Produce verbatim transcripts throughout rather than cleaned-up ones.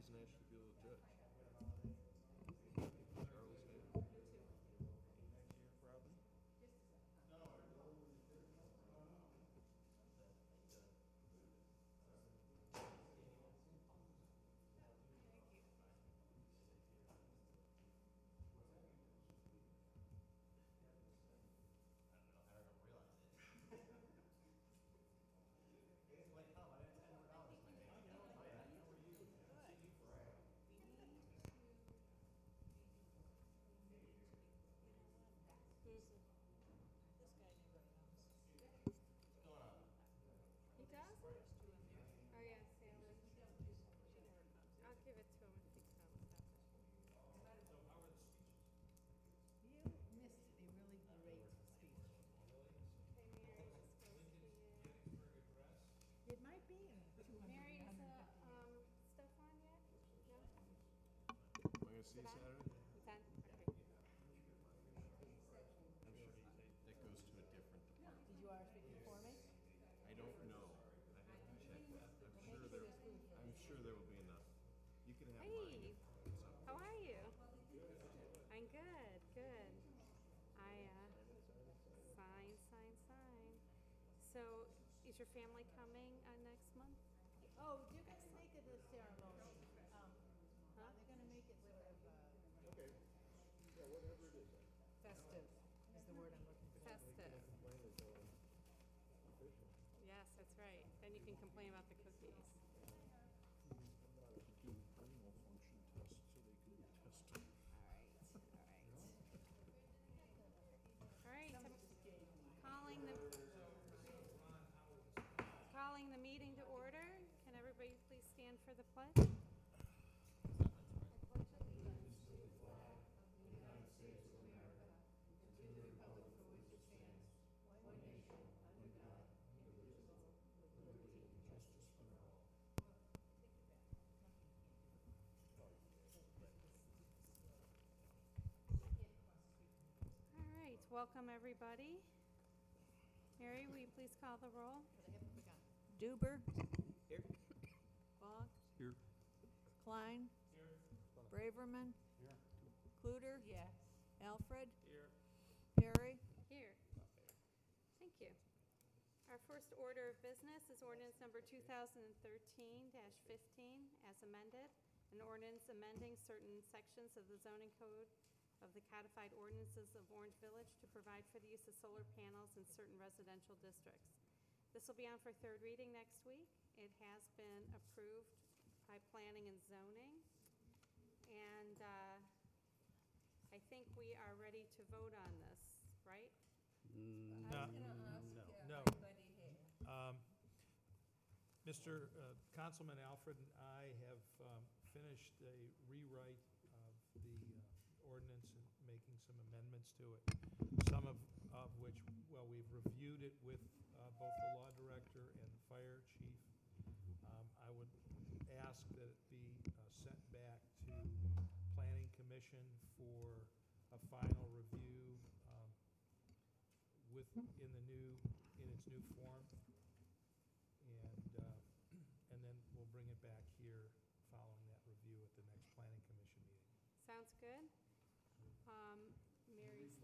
he's an Ashtabula judge. Charles Hale. Robin? This guy never comes. He does? Oh, yeah, Sally. I'll give it to him if he comes up. You missed a really great speech. Okay, Mary, this goes here. It might be in two hundred. Mary, is the, um, stuff on yet? No? Am I gonna see you Is it on? Saturday? It's on? Okay. I'm sure that goes to a different department. Did you R S V P for me? I don't know. I have to check that. I'm Make sure sure there, there's food for I'm sure there will be enough. You can have Hey, mine. So, how are you? I'm good, good. I, uh, sign, sign, sign. So, is your family coming, uh, next month? Oh, you're gonna make it a ceremony. Um, Huh? they're gonna make it sort of, uh, okay. Yeah, whatever it is. festive, is the word I'm looking for. Festive. Yes, that's right. Then you can complain about the cookies. Do renal function tests so they can be tested. All right, all right. All right, I'm calling the, calling the meeting to order. Can everybody please stand for the pledge? All right, welcome everybody. Mary, will you please call the roll? Duber. Here. Bog. Here. Klein. Here. Braverman. Here. Cluter. Yes. Alfred. Here. Perry. Here. Thank you. Our first order of business is ordinance number two thousand thirteen fifteen as amended, an ordinance amending certain sections of the zoning code of the codified ordinances of Orange Village to provide for the use of solar panels in certain residential districts. This will be on for third reading next week. It has been approved by planning and zoning. And uh, I think we are ready to vote on this, right? No, no. Um, Mister uh, Councilman Alfred and I have um, finished a rewrite of the uh, ordinance and making some amendments to it. Some of, of which, well, we've reviewed it with uh, both the law director and the fire chief. Um, I would ask that it be uh, sent back to Planning Commission for a final review um, with, in the new, in its new form. And, uh, and then we'll bring it back here following that review at the next Planning Commission meeting. Sounds good. Um, Mary's,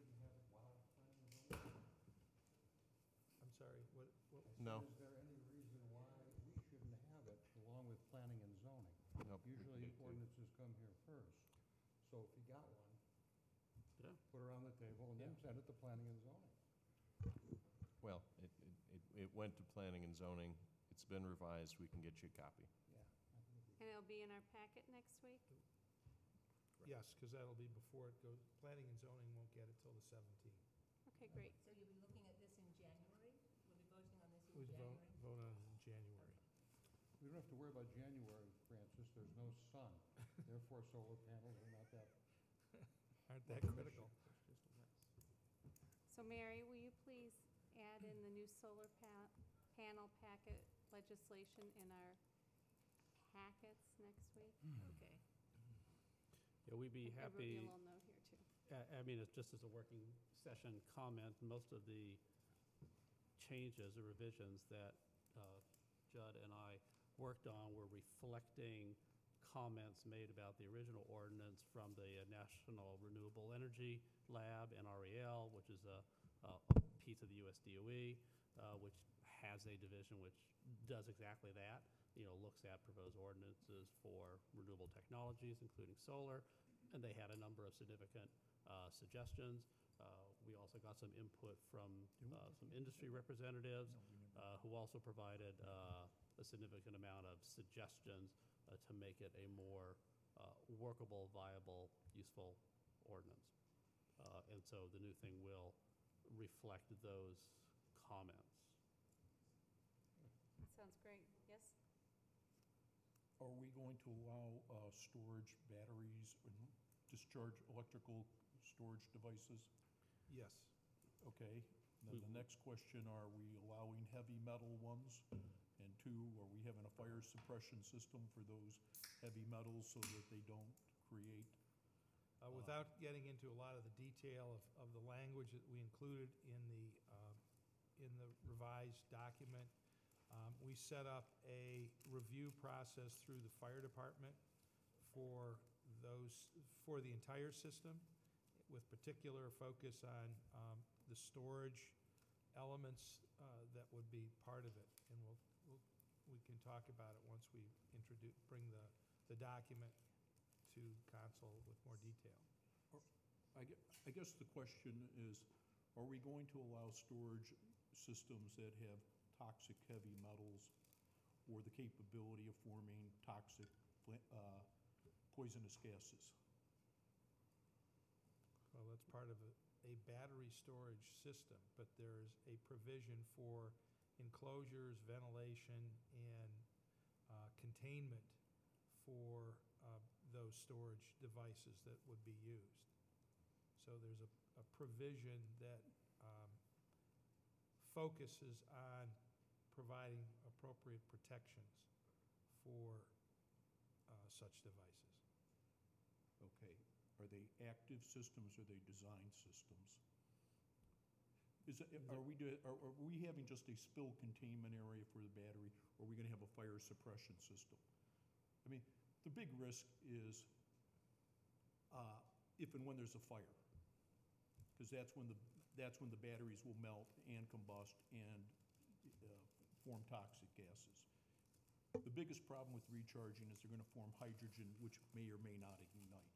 I'm sorry, what, what? No. Is there any reason why we shouldn't have it along with planning and zoning? Nope. Usually ordinances come here first. So if you got one, Yeah. put it on the table and then Yeah. send it to planning and zoning. Well, it, it, it- it went to planning and zoning. It's been revised. We can get you a copy. Yeah. I think it'd be- and it'll be in our packet next week? Yes, because that'll be before it goes, planning and zoning won't get it till the seventeenth. Okay, great. So you'll be looking at this in January? We'll be voting on this in We vote, January? vote on it in January. We don't have to worry about January, Francis. There's no sun. Therefore, solar panels are not that. Aren't that critical? So Mary, will you please add in the new solar pa- panel packet legislation in our packets next week? Okay. Yeah, we'd be I wrote you a happy, little note here too. I I mean, it's just as a working session comment, most of the changes or revisions that uh, Judd and I worked on were reflecting comments made about the original ordinance from the uh, National Renewable Energy Lab, N R E L, which is a, a piece of the U S D O E, uh, which has a division which does exactly that, you know, looks at proposed ordinances for renewable technologies, including solar, and they had a number of significant uh, suggestions. Uh, We also got some input from uh, some industry representatives uh, who also provided uh, a significant amount of suggestions uh, to make it a more uh, workable, viable, useful ordinance. Uh, And so the new thing will reflect those comments. That sounds great. Yes? Are we going to allow uh, storage batteries and discharge electrical storage devices? Yes. Okay. Then the We- next question, are we allowing heavy metal ones? And two, are we having a fire suppression system for those heavy metals so that they don't create? Uh, Without getting into a lot of the detail of, of the language that we included in the, um, in the revised document, um, we set up a review process through the fire department for those, for the entire system, with particular focus on um, the storage elements uh, that would be part of it. And we'll, we'll, we can talk about it once we introduce, bring the, the document to council with more detail. I gue- I guess the question is, are we going to allow storage systems that have toxic heavy metals or the capability of forming toxic fla- uh, poisonous gases? Well, that's part of a, a battery storage system, but there's a provision for enclosures, ventilation, and uh, containment for uh, those storage devices that would be used. So there's a, a provision that um, focuses on providing appropriate protections for uh, such devices. Okay. Are they active systems or are they design systems? Is it, are we, do- are are we having just a spill containment area for the battery, or are we gonna have a fire suppression system? I mean, the big risk is uh, if and when there's a fire. Because that's when the, that's when the batteries will melt and combust and uh, form toxic gases. The biggest problem with recharging is they're gonna form hydrogen, which may or may not ignite.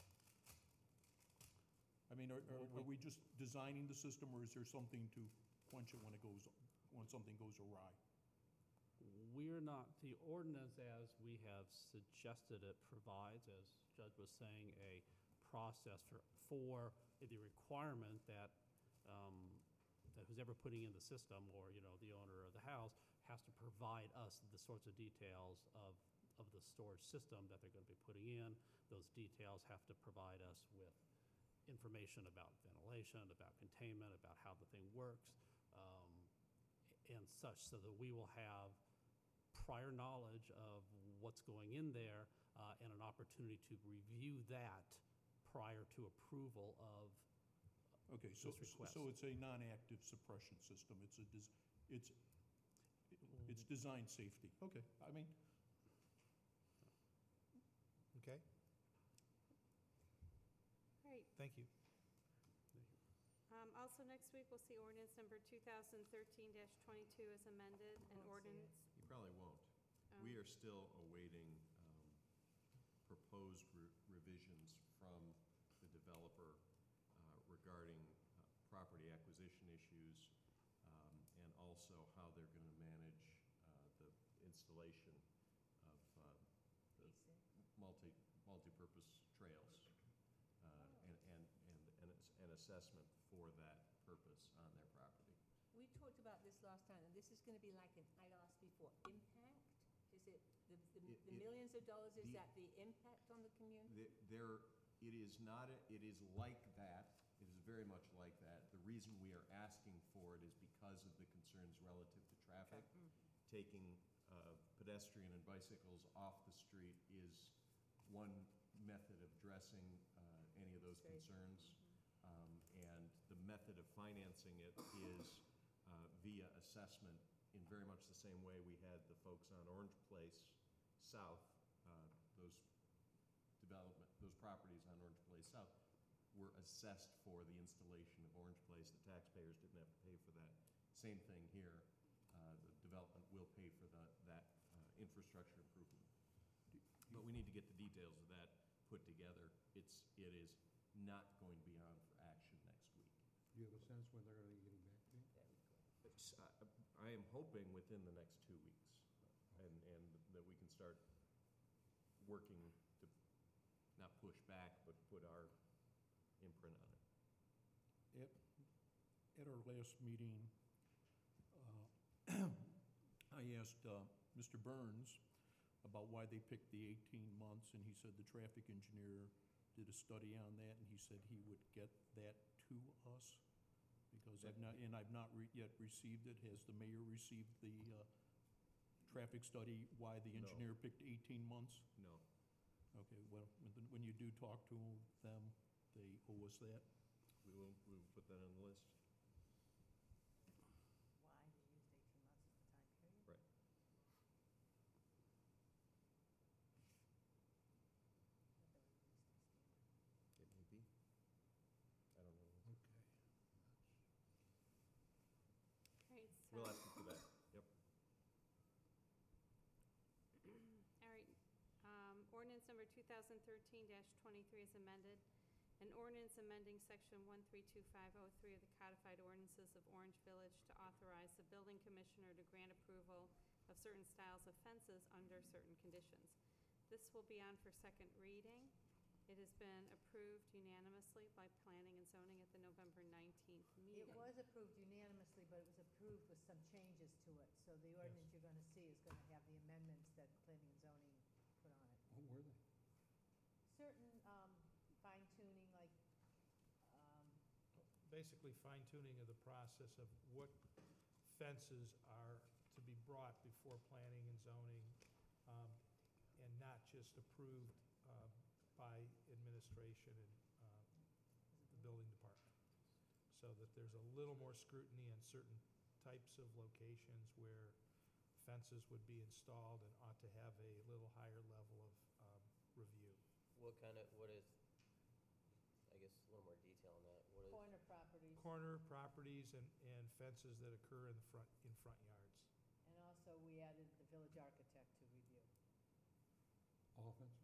I mean, are, are, are we just designing the system, or is there something to quench it when it goes, when something goes awry? We're not, the ordinance as we have suggested it provides, as Judge was saying, a process for, for the requirement that, um, that who's ever putting in the system, or, you know, the owner of the house, has to provide us the sorts of details of, of the storage system that they're gonna be putting in. Those details have to provide us with information about ventilation, about containment, about how the thing works, um, and such, so that we will have prior knowledge of what's going in there, uh, and an opportunity to review that prior to approval of Okay, so, this request. so it's a non-active suppression system, it's a, des- it's, it's design safety, okay, I mean, Okay? Great. Thank you. Um, Also, next week, we'll see ordinance number two thousand thirteen twenty-two as amended, and Won't see it. ordinance. You probably won't. um, We are still awaiting um, proposed re- revisions from the developer uh, regarding uh, property acquisition issues, um, and also how they're going to manage uh, the installation of uh, the multi, multi-purpose trails, uh, and, and, and, and ass- an assessment for that purpose on their property. We talked about this last time, and this is gonna be like an, I'd asked before, impact? Is it, the, the It- the it- millions of dollars, is the- that the impact on the community? The- There, it is not, a- it is like that, it is very much like that. The reason we are asking for it is because of the concerns relative to traffic. Taking uh, pedestrian and bicycles off the street is one method of addressing uh, any of those Very- concerns. Um, And the method of financing it is uh, via assessment, in very much the same way we had the folks on Orange Place South, uh, those properties on Orange Place South were assessed for the installation of Orange Place. The taxpayers didn't have to pay for that. Same thing here. Uh, The development will pay for the, that uh, infrastructure improvement. But we need to get the details of that put together. It's, it is not going to be on for action next week. Do you have a sense when they're gonna be getting back to you? It's, uh, I am hoping within the next two weeks, and, and that we can start working to not push back, but put our imprint on it. At, at our last meeting, uh, I asked uh, Mister Burns about why they picked the eighteen months, and he said the traffic engineer did a study on that, and he said he would get that to us, because I've not, and I've not re- yet received it. Has the mayor received the uh, traffic study, why the No. engineer picked eighteen months? No. Okay, well, when the- when you do talk to them, they owe us that. We will, we will put that on the list. Why they used eighteen months as the time period? Right. It may be. I don't know. Okay. Right, so. We'll ask you for that. Yep. All right, um, ordinance number two thousand thirteen twenty-three is amended. An ordinance amending section one three two five oh three of the codified ordinances of Orange Village to authorize the building commissioner to grant approval of certain styles of fences under certain conditions. This will be on for second reading. It has been approved unanimously by planning and zoning at the November nineteenth meeting. It was approved unanimously, but it was approved with some changes to it. So the ordinance you're gonna see is gonna have the amendments that planning and zoning put on it. What were they? Certain um, fine tuning, like, um, Basically fine tuning of the process of what fences are to be brought before planning and zoning, um, and not just approved uh, by administration and uh, the building department. So that there's a little more scrutiny on certain types of locations where fences would be installed and ought to have a little higher level of um, review. What kind of, what is, I guess, a little more detail on that. What is, corner properties. Corner properties and, and fences that occur in the front, in front yards. And also, we added the village architect to review. All fences?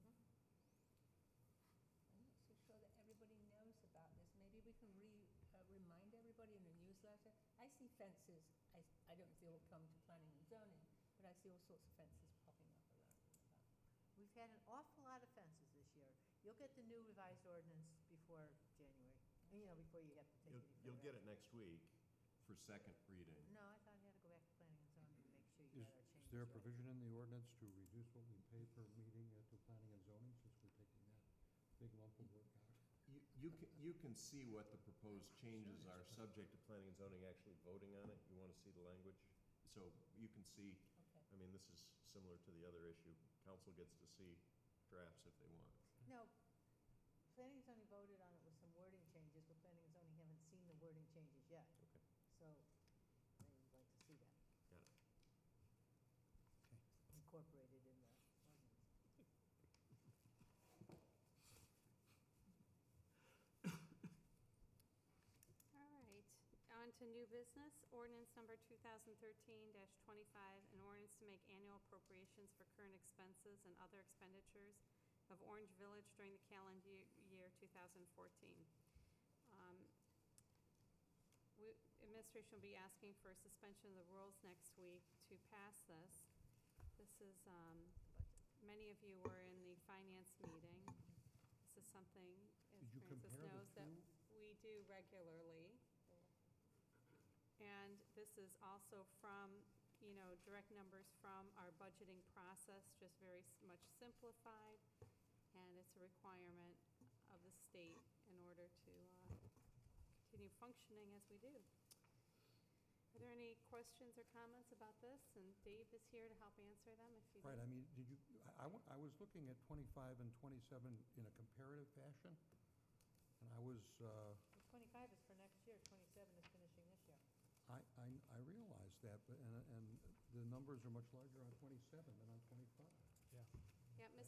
I'm not so sure that everybody knows about this. Maybe we can re, uh, remind everybody in the newsletter. I see fences, I, I don't see what come to planning and zoning, but I see all sorts of fences popping up around. We've had an awful lot of fences this year. You'll get the new revised ordinance before January, you know, before you have to take You'll, any you'll further get it next week for second reading. No, I thought you had to go back to planning and zoning to make sure Is, you got our changes. is there a right. provision in the ordinance to reduce what we pay per meeting uh, to planning and zoning, since we're taking that big lump of work out? You, you can, you can see what the proposed changes are, subject to planning and zoning actually voting on it. You want to see the language? So you can see, Okay. I mean, this is similar to the other issue. Council gets to see drafts if they want. No, planning and zoning voted on it with some wording changes, but planning and zoning haven't seen the wording changes yet. Okay, So they would like to see that got it. incorporated in the ordinance. All right, on to new business, ordinance number two thousand thirteen twenty-five, an ordinance to make annual appropriations for current expenses and other expenditures of Orange Village during the calendar ye- year two thousand fourteen. Um, we- Administration will be asking for a suspension of the rules next week to pass this. This is, um, many of you were in the finance meeting. This is something, as Did you Francis compare the knows, that two? we do regularly. And this is also from, you know, direct numbers from our budgeting process, just very s- much simplified. And it's a requirement of the state in order to uh, continue functioning as we do. Are there any questions or comments about this? And Dave is here to help answer them if you Right, do. I mean, did you, I, I wa- I was looking at twenty-five and twenty-seven in a comparative fashion, and I was, uh, The twenty-five is for next year, twenty-seven is finishing this year. I, I, I realized that, but, and, and the numbers are much larger on twenty-seven than on twenty-five. Yeah. Yeah, Mister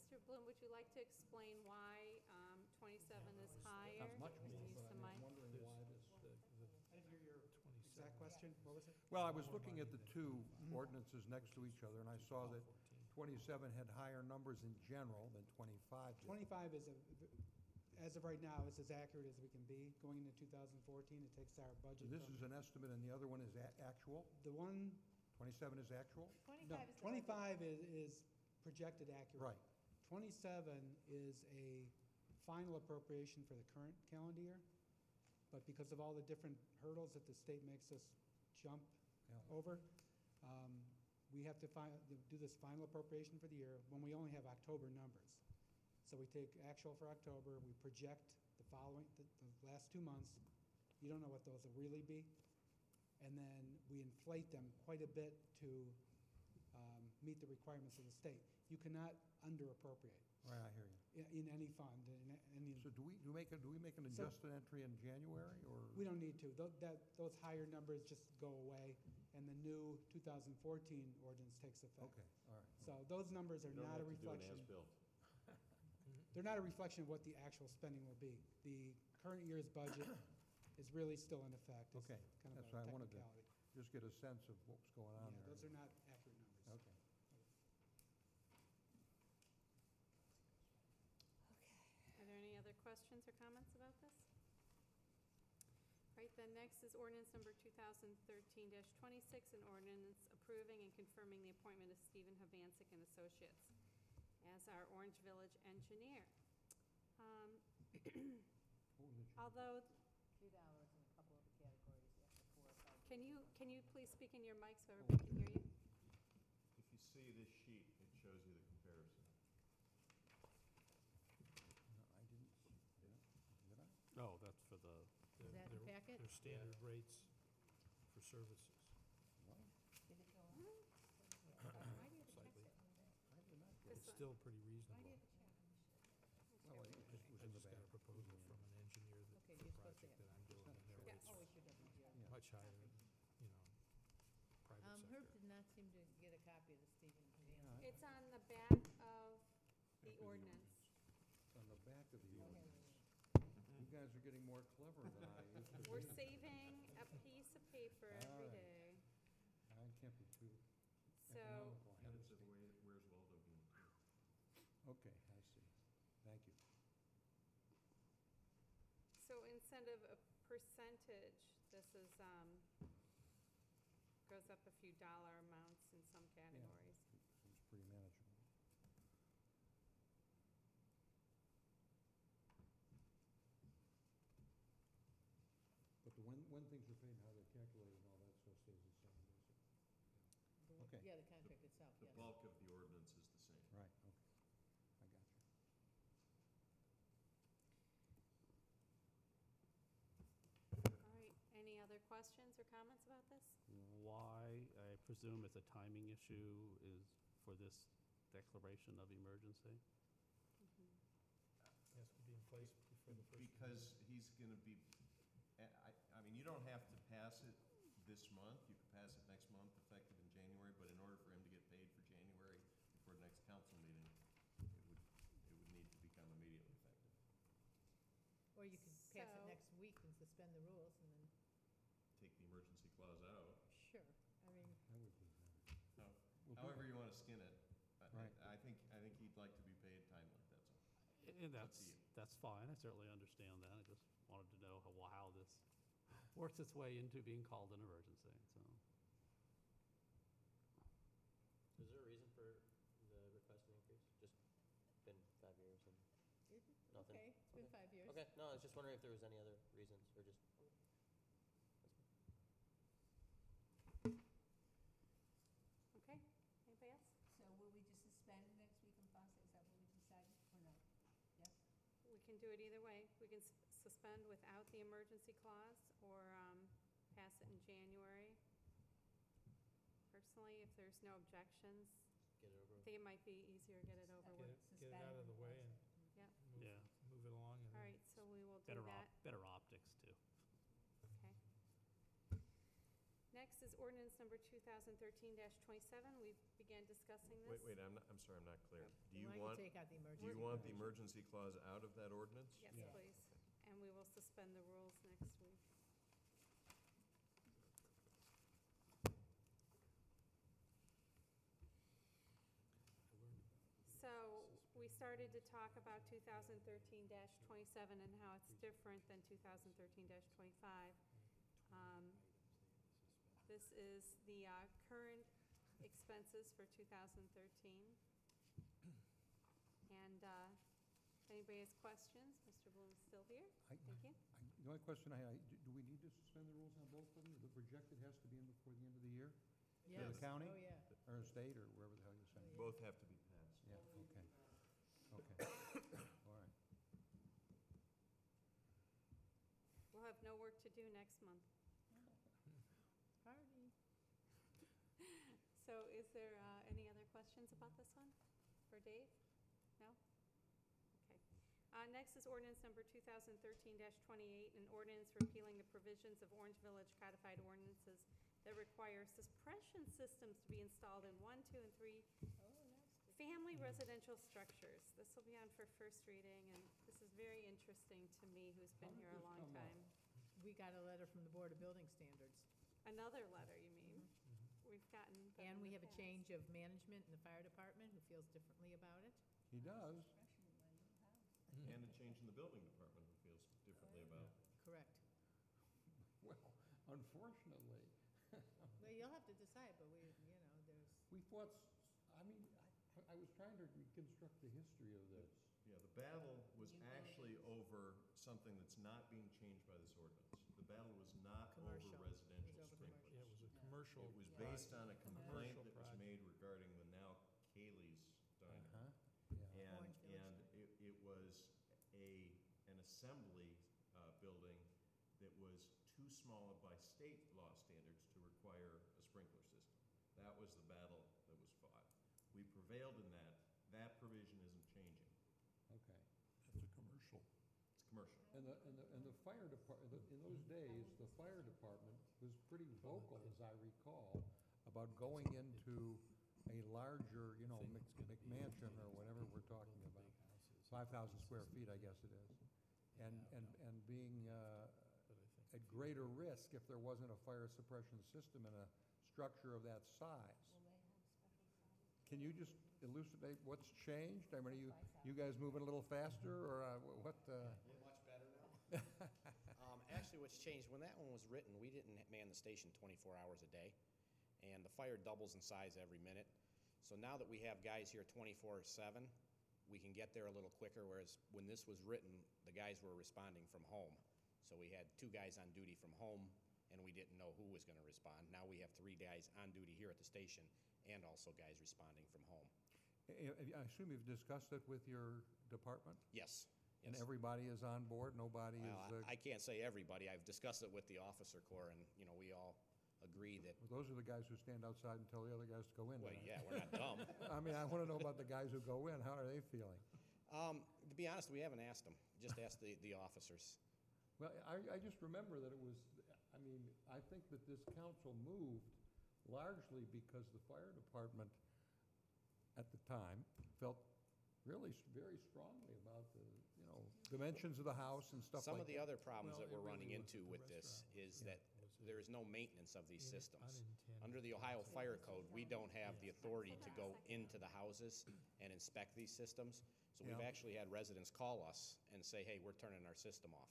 Mister Bloom, would you like to explain why um, twenty-seven is higher? Sounds much more, Use but the I'm mic. wondering why this. The- the I didn't hear your twenty-seven. exact question. What was it? Well, I was looking at the two ordinances next to each other, and I saw that twenty-seven had higher numbers in general than twenty-five did. twenty-five is, a- as of right now, is as accurate as we can be. Going into two thousand fourteen, it takes our So budget this from, is an estimate, and the other one is a- actual? the one, twenty-seven is actual? no, Twenty-five is the budget. twenty-five is, is projected accurate. Right. twenty-seven is a final appropriation for the current calendar year, but because of all the different hurdles that the state makes us jump Yeah. over, um, we have to fi- do this final appropriation for the year when we only have October numbers. So we take actual for October, we project the following, the, the last two months, you don't know what those will really be, and then we inflate them quite a bit to um, meet the requirements of the state. You cannot under-appropriate Right, I hear you. in, in any fund, in any, So do we, do we make, a do we make an So- adjusted entry in January, or? we don't need to. Tho- That, those higher numbers just go away, and the new two thousand fourteen ordinance takes effect. Okay, all right. So those numbers are You don't not a have to do an reflection. as-built. They're not a reflection of what the actual spending will be. The current year's budget is really still in effect. It's Okay, kind of that's a what I wanted to technicality. just get a sense of what was going on Yeah, there. those are not accurate numbers. Okay. Are there any other questions or comments about this? Right, then next is ordinance number two thousand thirteen twenty-six, an ordinance approving and confirming the appointment of Stephen Havancic and Associates as our Orange Village engineer. Um, What was the change? Although, Three dollars in a couple of the categories after four or five. can you, can you please speak in your mic so everybody can hear you? If you see this sheet, it shows you the comparison. No, I didn't, did I? Did I? Oh, that's for the, Is that in the their- packet? Their standard rates for services. What? Did it go up? Hmm? Why do you have to check Slightly. it? I did not get This it. It's still pretty Why do reasonable. you have to check? Well, it just was I in the just got back. a proposal from an engineer that, Okay, the you're supposed to project have- that I'm doing, and their Yeah. rates Oh, are we should have it here. Yeah. much higher than, you know, private Um, Herb sector. did not seem to get a copy of the Stephen Van. Yeah, It's on the back of the Back of the ordinance. It's on the back of the Okay. ordinance. You guys are getting more clever than I used to be. We're saving a piece of paper every All right. day. I can't be too So, economical. I And it's a understand. Where- Where's Waldo being? Okay, I see. Thank you. so instead of a percentage, this is, um, goes up a few dollar amounts in some categories. Seems pretty manageable. But the when, when things are paid, and how they're calculated and all that stuff stays the same, does it? The- Okay. Yeah, the contract itself, The yes. bulk of the ordinance is the same. Right, okay. I got you. All right, any other questions or comments about this? why, I presume it's a timing issue, is for this declaration of emergency? Has to be in place before the first. of the Because year. he's going to be, I, I- I mean, you don't have to pass it this month. You could pass it next month, effective in January, but in order for him to get paid for January before the next council meeting, it would, it would need to become immediately effective. Or you could pass it So- next week and suspend the rules and then, Take the emergency clause out, sure, I mean, That would be better. how- We'll do however that. you want to skin it. I- Right. I think, I think he'd like to be paid timely, that's all. And Up that's, to you. that's fine, I certainly understand that, I just wanted to know how, how this works its way into being called an emergency, so. Is there a reason for the request an increase? Just been five years and, it- Nothing. okay, it's been Okay. five years. okay, no, I was just wondering if there was any other reasons or just, Okay, anybody else? So will we just suspend next week and pass it? Is that what we decided, or no? Yes? We can do it either way. We can s- suspend without the emergency clause or um, pass it in January. Personally, if there's no objections, get it over I with? think it might be easier to get it over Get with. it, get it out of the way and Yep. move, Yeah. move it along and All then right, so we will do Better that. op, better optics, too. Okay. Next is ordinance number two thousand thirteen twenty-seven. We began discussing this. Wait, wait, I'm not, I'm sorry, I'm not clear. Do you Why don't you want want- take out the Do emergency. you want the provision. emergency clause out of that ordinance? Yes, Yeah. please. And we will suspend the rules next week. So we started to talk about two thousand thirteen twenty-seven and how it's different than two thousand thirteen twenty-five. Um, This is the uh, current expenses for two thousand thirteen. And uh, if anybody has questions, Mister Bloom is still here. I- Thank you. I- The only question I had, I- do do we need to suspend the rules on both of them? The projected has to be in before the end of the year? Yes. the county? Oh, yeah. Or state, or wherever the hell you're saying? Yeah. Both have to be passed. Yeah, okay. Okay, all right. We'll have no work to do next month. Party. So is there uh, any other questions about this one for Dave? No? Okay. Uh, Next is ordinance number two thousand thirteen twenty-eight, an ordinance repealing the provisions of Orange Village codified ordinances that require suppression systems to be installed in one, two, and three family residential structures. This will be on for first reading, and this is very interesting to me, who's been How did here a this long come up? time. We got a letter from the Board of Building Standards. Another letter, you mean? We've gotten them And in we the have a past. change of management in the fire department who feels differently about it. He does. And a change in the building department who feels differently about. Correct. Well, unfortunately, Well, you'll have to decide, but we, you know, there's, we fought, s- I mean, I, I was trying to reconstruct the history of this. Yeah, the battle was actually over something that's not being changed by this ordinance. The battle was not over Commercial. residential It was over sprinklers. Yeah, it was a commercial. It was Yeah. based on a complaint Commercial that was project. made regarding the now Kaylee's Diner. Huh? Yeah. And, Orange Village and it, it was a, an assembly, uh, building that was too small by state law standards to require a sprinkler system. That was the battle that was fought. We prevailed in that. That provision isn't changing. Okay. That's a commercial. It's commercial. And the, and the, and the fire department, in those days, the fire department was pretty vocal, as I recall, about going into a larger, you know, Mc- McMansion or whatever we're talking about. Five thousand square feet, I guess it is. And, and, and being, uh, at greater risk if there wasn't a fire suppression system in a structure of that size. Can you just elucidate what's changed? I mean, are you, you guys moving a little faster, or uh, wh- what? uh, Much better now? Um, Actually, what's changed, when that one was written, we didn't man the station twenty-four hours a day, and the fire doubles in size every minute. So now that we have guys here twenty-four seven, we can get there a little quicker, whereas when this was written, the guys were responding from home. So we had two guys on duty from home, and we didn't know who was going to respond. Now we have three guys on duty here at the station, and also guys responding from home. I I assume you've discussed it with your department? Yes. And yes. everybody is on board? Nobody is? Well, uh, I I can't say everybody. I've discussed it with the officer corps, and, you know, we all agree that, Well, those are the guys who stand outside and tell the other guys to go in. well, tonight. yeah, we're not dumb. I mean, I want to know about the guys who go in. How are they feeling? Um, To be honest, we haven't asked them. Just asked the, the officers. Well, I, I just remember that it was, I mean, I think that this council moved largely because the fire department at the time felt really s- very strongly about the, you know, dimensions of the house and stuff Some like of the that. other problems Well, that it we're running really was into at the with this restaurant. is Yeah. that there is no maintenance of these In- systems. unintended Under the Ohio Fire Code, we don't have the Yeah. authority to go into the houses and inspect these systems. So we've Yeah. actually had residents call us and say, hey, we're turning our system off.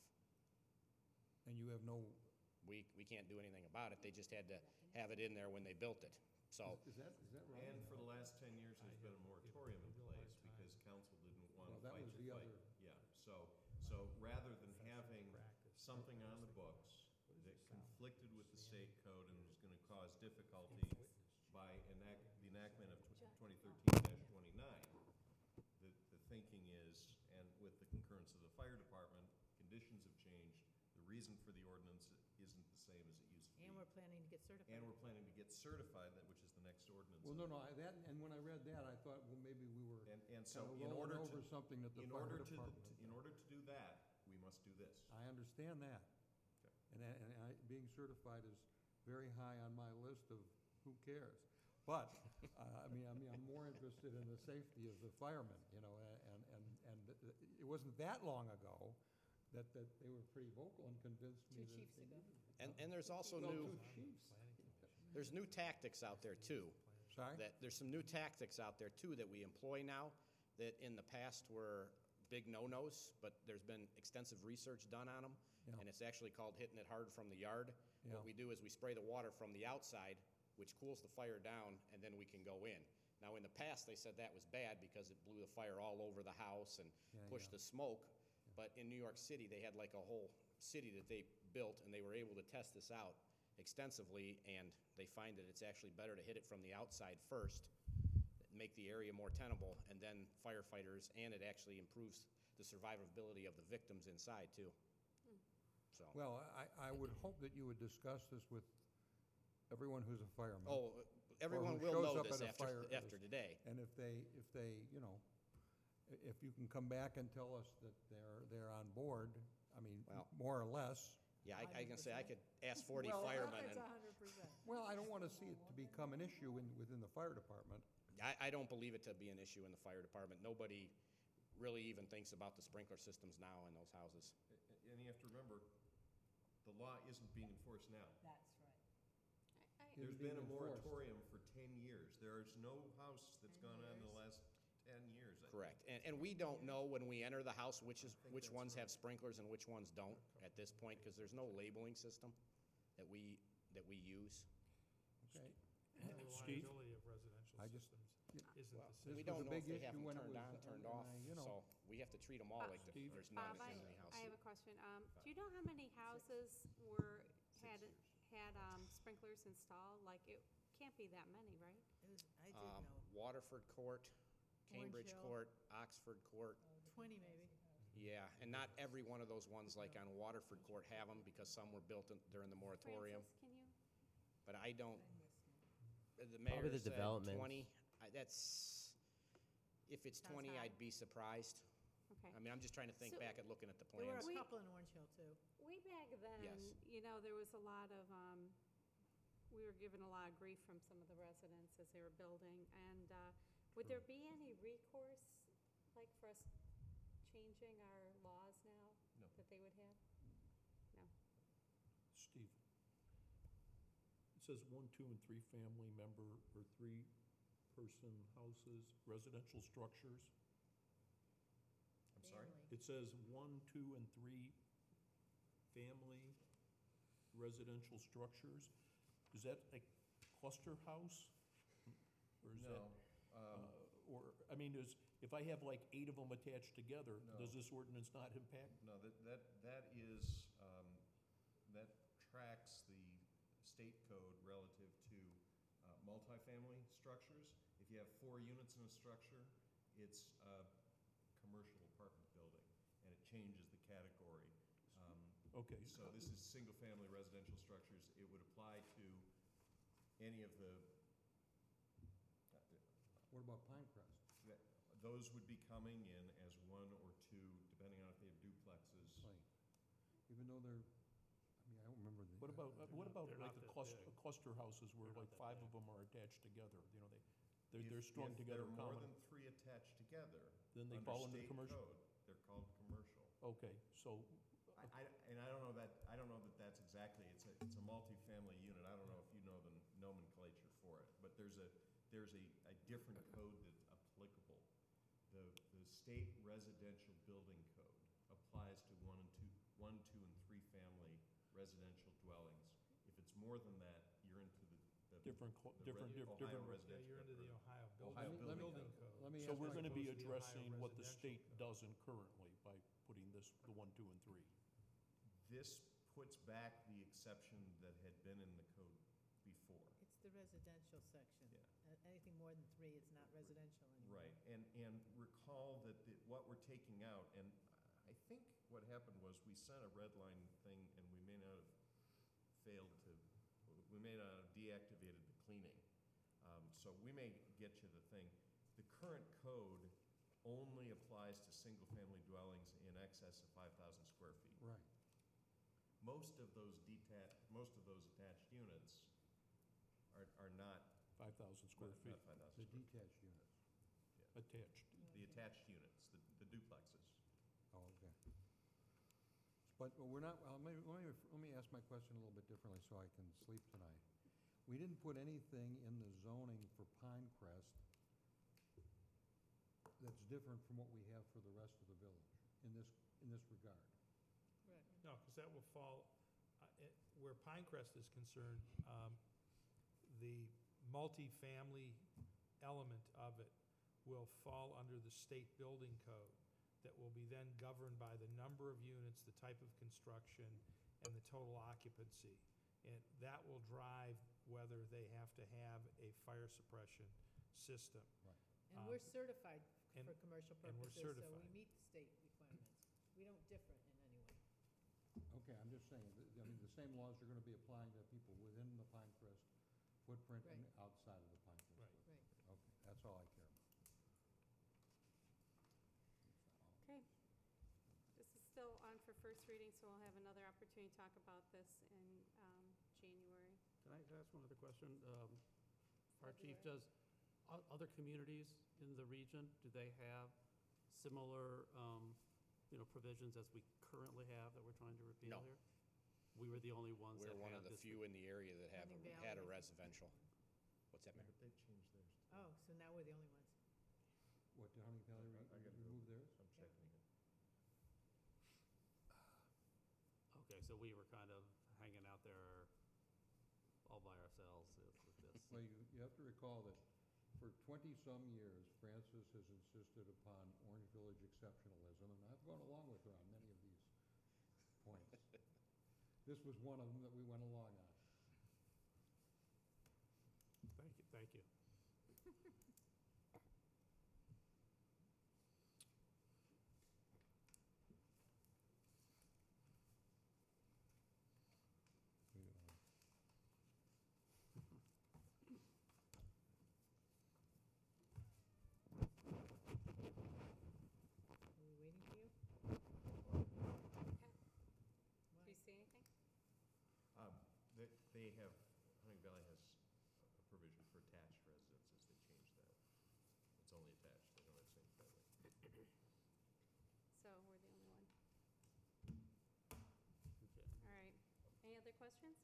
And you have no, We, we can't do anything about it. They just had to have it in there when they built it. So, is that, is that right? And for the last ten years, there's been a moratorium in place because council didn't want Well, to that fight was the the fight. other- Yeah, so, so rather than having something on the books that conflicted with the state code and was gonna cause difficulty by enact, the enactment of twenty thirteen twenty-nine, the, the thinking is, and with the concurrence of the fire department, conditions have changed. The reason for the ordinance isn't the same as it used to be. and we're planning to get certified. And we're planning to get certified, that, which is the next ordinance. Well, no, no, I, that, and when I read that, I thought, well, maybe we were And, and so kind of in order rolling to. over something that the in fire order to, department. to- in order to do that, we must do this. I understand that. Okay. And, I- and I, being certified is very high on my list of who cares. But, uh, I mean, I mean, I'm more interested in the safety of the firemen, you know, a- and, and, and it wasn't that long ago that, that they were pretty vocal and convinced me Two that chiefs they ago. needed it. And, and there's also Well, new, two chiefs. there's new tactics out there too. Sorry? That, there's some new tactics out there too that we employ now that in the past were big no-nos, but there's been extensive research done on them. Yeah. And it's actually called hitting it hard from the yard. Yeah. What we do is we spray the water from the outside, which cools the fire down, and then we can go in. Now, in the past, they said that was bad because it blew the fire all over the house and Yeah, pushed yeah. the smoke. But in New York City, they had like a whole city that they built, and they were able to test this out extensively, and they find that it's actually better to hit it from the outside first, make the area more tenable, and then firefighters, and it actually improves the survivability of the victims inside, too. So, Well, I, I would hope that you would discuss this with everyone who's a fireman. oh, everyone who will shows know up this at a after, fire- after today. And if they, if they, you know, i- if you can come back and tell us that they're, they're on board, I mean, Well- more or less. Yeah, I, I can say, I could ask forty Well, firemen, It's and a hundred percent. Well, I don't want to see it to become an issue in, within the fire department. I, I don't believe it to be an issue in the fire department. Nobody really even thinks about the sprinkler systems now in those houses. A- And you have to remember, the law isn't being enforced now. That's right. I- I- There's Isn't being been a enforced. moratorium for ten years. There's no house that's gone on in the last ten years. I- Correct. And, and we don't know when we enter the house which is, I think which that's ones have right. sprinklers and which ones don't at this point, because there's no labeling system that we, that we use. Okay. And the Steve? reliability of residential I just- systems yeah. isn't Well, the This we same. was don't a know big if they have issue them when it turned was, on, uh, turned and off, I, you know, so we have to treat them all Bob- like the- Steve? there's Bob, none I, in any house. I have a question. Um, do you know how many houses were, had, had, um, sprinklers installed? Like, it can't be that many, right? It was, I did Um, know, Waterford Court, Cambridge Hill. Court, Oxford Court. twenty maybe. Yeah, and not every one of those ones like on Waterford Court have them, because some were built in- during the moratorium. Francis, can you? But I don't, the Probably mayor the said developments. twenty. I- That's, if it's Sounds twenty, high. I'd be surprised. Okay. I mean, I'm just trying to think So- back at looking at the There were plans. a We- couple in Orange Hill too. Way back then, Yes. you know, there was a lot of, um, we were given a lot of grief from some of the residents as they were building. And, uh, would there be any recourse, like for us changing our laws now? No. That they would have? No. Steve, it says one, two, and three family member or three-person houses, residential structures. I'm sorry? Family. It says one, two, and three family residential structures. Is that a cluster house? Or is that, No. um, uh, or, I mean, is, if I have like eight of them attached together, No. does this ordinance not impact? No, that, that, that is, um, that tracks the state code relative to uh, multifamily structures. If you have four units in a structure, it's a commercial apartment building, and it changes the category. Um, Okay. So this is single-family residential structures. It would apply to any of the, What about Pinecrest? that- those would be coming in as one or two, depending on if they have duplexes. Right. Even though they're, I mean, I don't remember the. What about, uh, They're what not- about they're like not a that cluster, big. cluster houses where They're like not that five of big. them are attached together, you know, they, they're, they're If- strung if together they're more common. than three attached together. Then they under fall under the state commercial? code, They're called commercial. Okay, so, I, I- and I don't know that, I don't know that that's exactly, it's a, it's a multifamily unit. I don't know if you know the nomenclature for it, but there's a, there's a, a different code that's applicable. The, the state residential building code applies to one and two, one, two, and three family residential dwellings. If it's more than that, you're into the, the. different, cl- the different, resi- diff- Ohio different. Yeah, residential you're into the code. Ohio Ohio building, building building code. code. Let me So ask we're my- gonna be Goes to the Ohio addressing what the residential state code. doesn't currently by putting this, the one, two, and three. This puts back the exception that had been in the code before. It's the residential section. Yeah. Uh, Anything more than three, it's not residential anymore. Right, and, and recall that the, what we're taking out, and I think what happened was we sent a red line thing, and we may not have failed to, we may not have deactivated the cleaning. Um, so we may get you the thing. The current code only applies to single-family dwellings in excess of five thousand square feet. Right. Most of those detached, most of those attached units are, are not five thousand square Not- feet Not five thousand The square feet. detached units. attached. The attached units, the the duplexes. Oh, okay. But we're not, well, let me, let me, let me ask my question a little bit differently so I can sleep tonight. We didn't put anything in the zoning for Pinecrest that's different from what we have for the rest of the village in this, in this regard. Right. No, because that will fall, uh, it- where Pinecrest is concerned, um, the multifamily element of it will fall under the state building code that will be then governed by the number of units, the type of construction, and the total occupancy. And that will drive whether they have to have a fire suppression system. And Um, we're certified and- for commercial and we're purposes, so we certified. meet the state requirements. We don't differ in any way. Okay, I'm just saying, that- I mean, the same laws are gonna be applying to people within the Pinecrest footprint and Right. outside of the Pinecrest Right. footprint. Right. Okay, that's all I care about. Okay. This is still on for first reading, so we'll have another opportunity to talk about this in um, January. Can I ask one other question? Um, Fire Chief, February. does o- other communities in the region, do they have similar, um, you know, provisions as we currently have that we're trying to repeal No. here? We were the only ones that We're one had of the this. few in the area that have, Hunting had a Valley. residential. What's that, Mayor? But they've changed theirs. too. Oh, so now we're the only ones. What, did Hunting Valley I- I re- gotta go. remove theirs? I'm checking it. Okay, so we were kind of hanging out there all by ourselves with with this. Well, you, you have to recall that for twenty-some years, Francis has insisted upon Orange Village exceptionalism, and I've gone along with her on many of these points. This was one of them that we went along on. Thank you, thank you. We, uh, Are we waiting for you? Do you see anything? Um, They, they have, Hunting Valley has a provision for attached residences, they changed that. It's only attached, they don't have single family. So we're the only one. Okay. All right. Any other questions?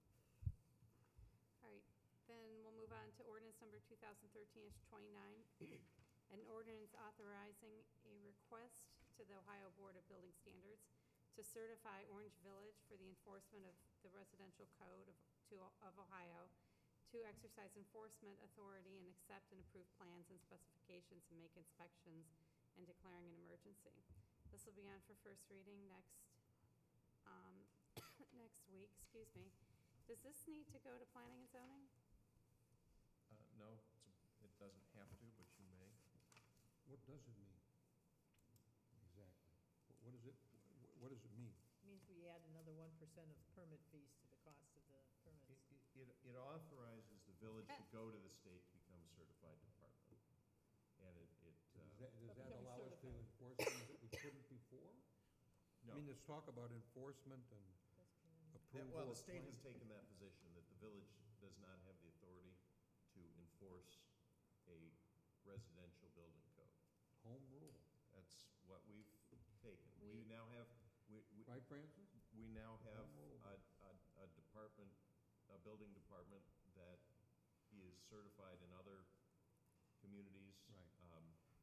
All right, then we'll move on to ordinance number two thousand thirteen twenty-nine. An ordinance authorizing a request to the Ohio Board of Building Standards to certify Orange Village for the enforcement of the residential code of, to, of Ohio, to exercise enforcement authority and accept and approve plans and specifications and make inspections and declaring an emergency. This will be on for first reading next, um, next week, excuse me. Does this need to go to planning and zoning? Uh, No, it's a- it doesn't have to, but you may. What does it mean? Exactly. What- What does it, wh- what does it mean? Means we add another one percent of permit fees to the cost of the permits. It, it it authorizes the village to go to the state to become a certified department. And it, it, Does uh, that, does that become allow us to certified. enforce things that we couldn't before? no. I mean, there's talk about enforcement and That's kind That- approval Well, of the state plans. has taken that position, that the village does not have the authority to enforce a residential building code. Home rule, That's what we've taken. We- We now have, we, we, right, Francis? we now have Home rule. a, a, a department, a building department that is certified in other communities. Right. Um,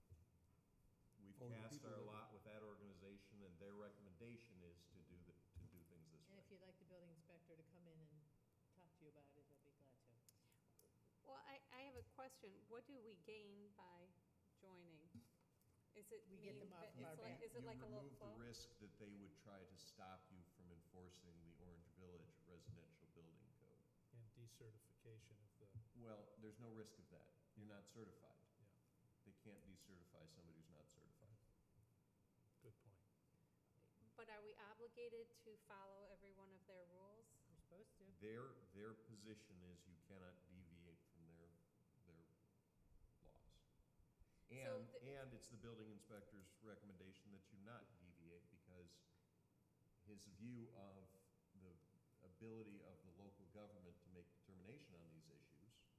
We've Oh, the cast people our that- lot with that organization, and their recommendation is to do the, to do things this And way. if you'd like the building inspector to come in and talk to you about it, he'll be glad to. Well, I, I have a question. What do we gain by joining? Is it We get mean them off that of our it's like, back. is it like a little You quote? remove the risk that they would try to stop you from enforcing the Orange Village residential building code. And decertification of the, Well, there's no risk of that. You're not certified. yeah, They can't decertify somebody who's not certified. good point. But are we obligated to follow every one of their rules? You're supposed to. Their, their position is you cannot deviate from their, their laws. So And, the- and it's the building inspector's recommendation that you not deviate because his view of the ability of the local government to make determination on these issues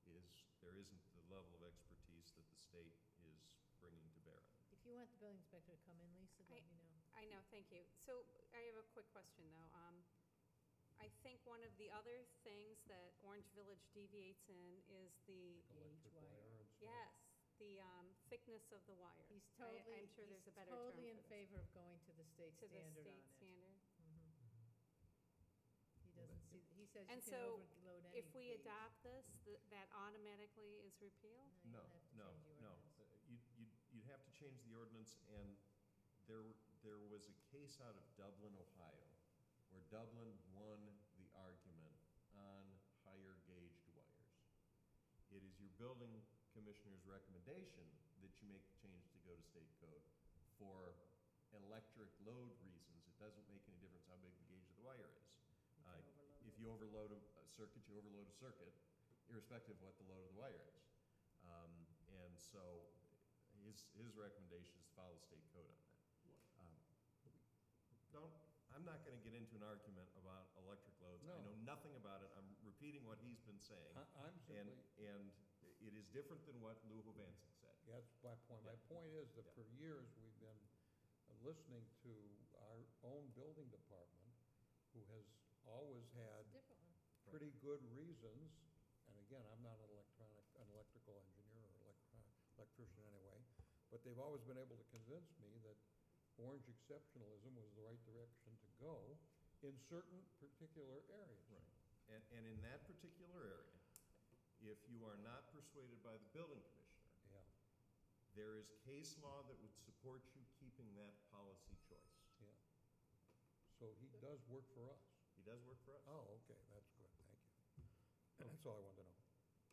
is, there isn't the level of expertise that the state is bringing to bear on it. If you want the building inspector to come in, Lisa, let I- me know. I know, thank you. So I have a quick question, though. Um, I think one of the other things that Orange Village deviates in is the, Electric wire. wire and stuff. yes, the um, thickness of the wire. He's I- totally, I'm sure he's there's a better term totally in for this. favor of going to the state To the standard on state it. standard. Mhm. He doesn't see, he says And you can so, overload any If we gauge. adopt this, th- that automatically is repealed? No, you'll have to no, change the no. ordinance. Uh, You'd, you'd, you'd have to change the ordinance, and there, were- there was a case out of Dublin, Ohio, where Dublin won the argument on higher gauged wires. It is your building commissioner's recommendation that you make the change to go to state code for electric load reasons. It doesn't make any difference how big the gauge of the wire is. You Uh, can overload If it. you overload a a circuit, you overload a circuit, irrespective of what the load of the wire is. Um, And so his, his recommendation is to follow state code on that. Um, Don't, I'm not gonna get into an argument about electric loads. I No. know nothing about it. I'm repeating what he's been saying. I- I'm And, simply, and it is different than what Lou Hovansik said. yeah, that's my point. My Yeah. point is that Yeah. for years, we've been listening to our own building department, who has always had Different one. pretty good reasons, and again, I'm not an electronic, an electrical engineer or electron, electrician anyway, but they've always been able to convince me that orange exceptionalism was the right direction to go in certain particular areas. Right. And, and in that particular area, if you are not persuaded by the building commissioner, Yeah, there is case law that would support you keeping that policy choice. yeah. So he does work for us. He does work for us. Oh, okay, that's good, thank you. That's all I wanted to know.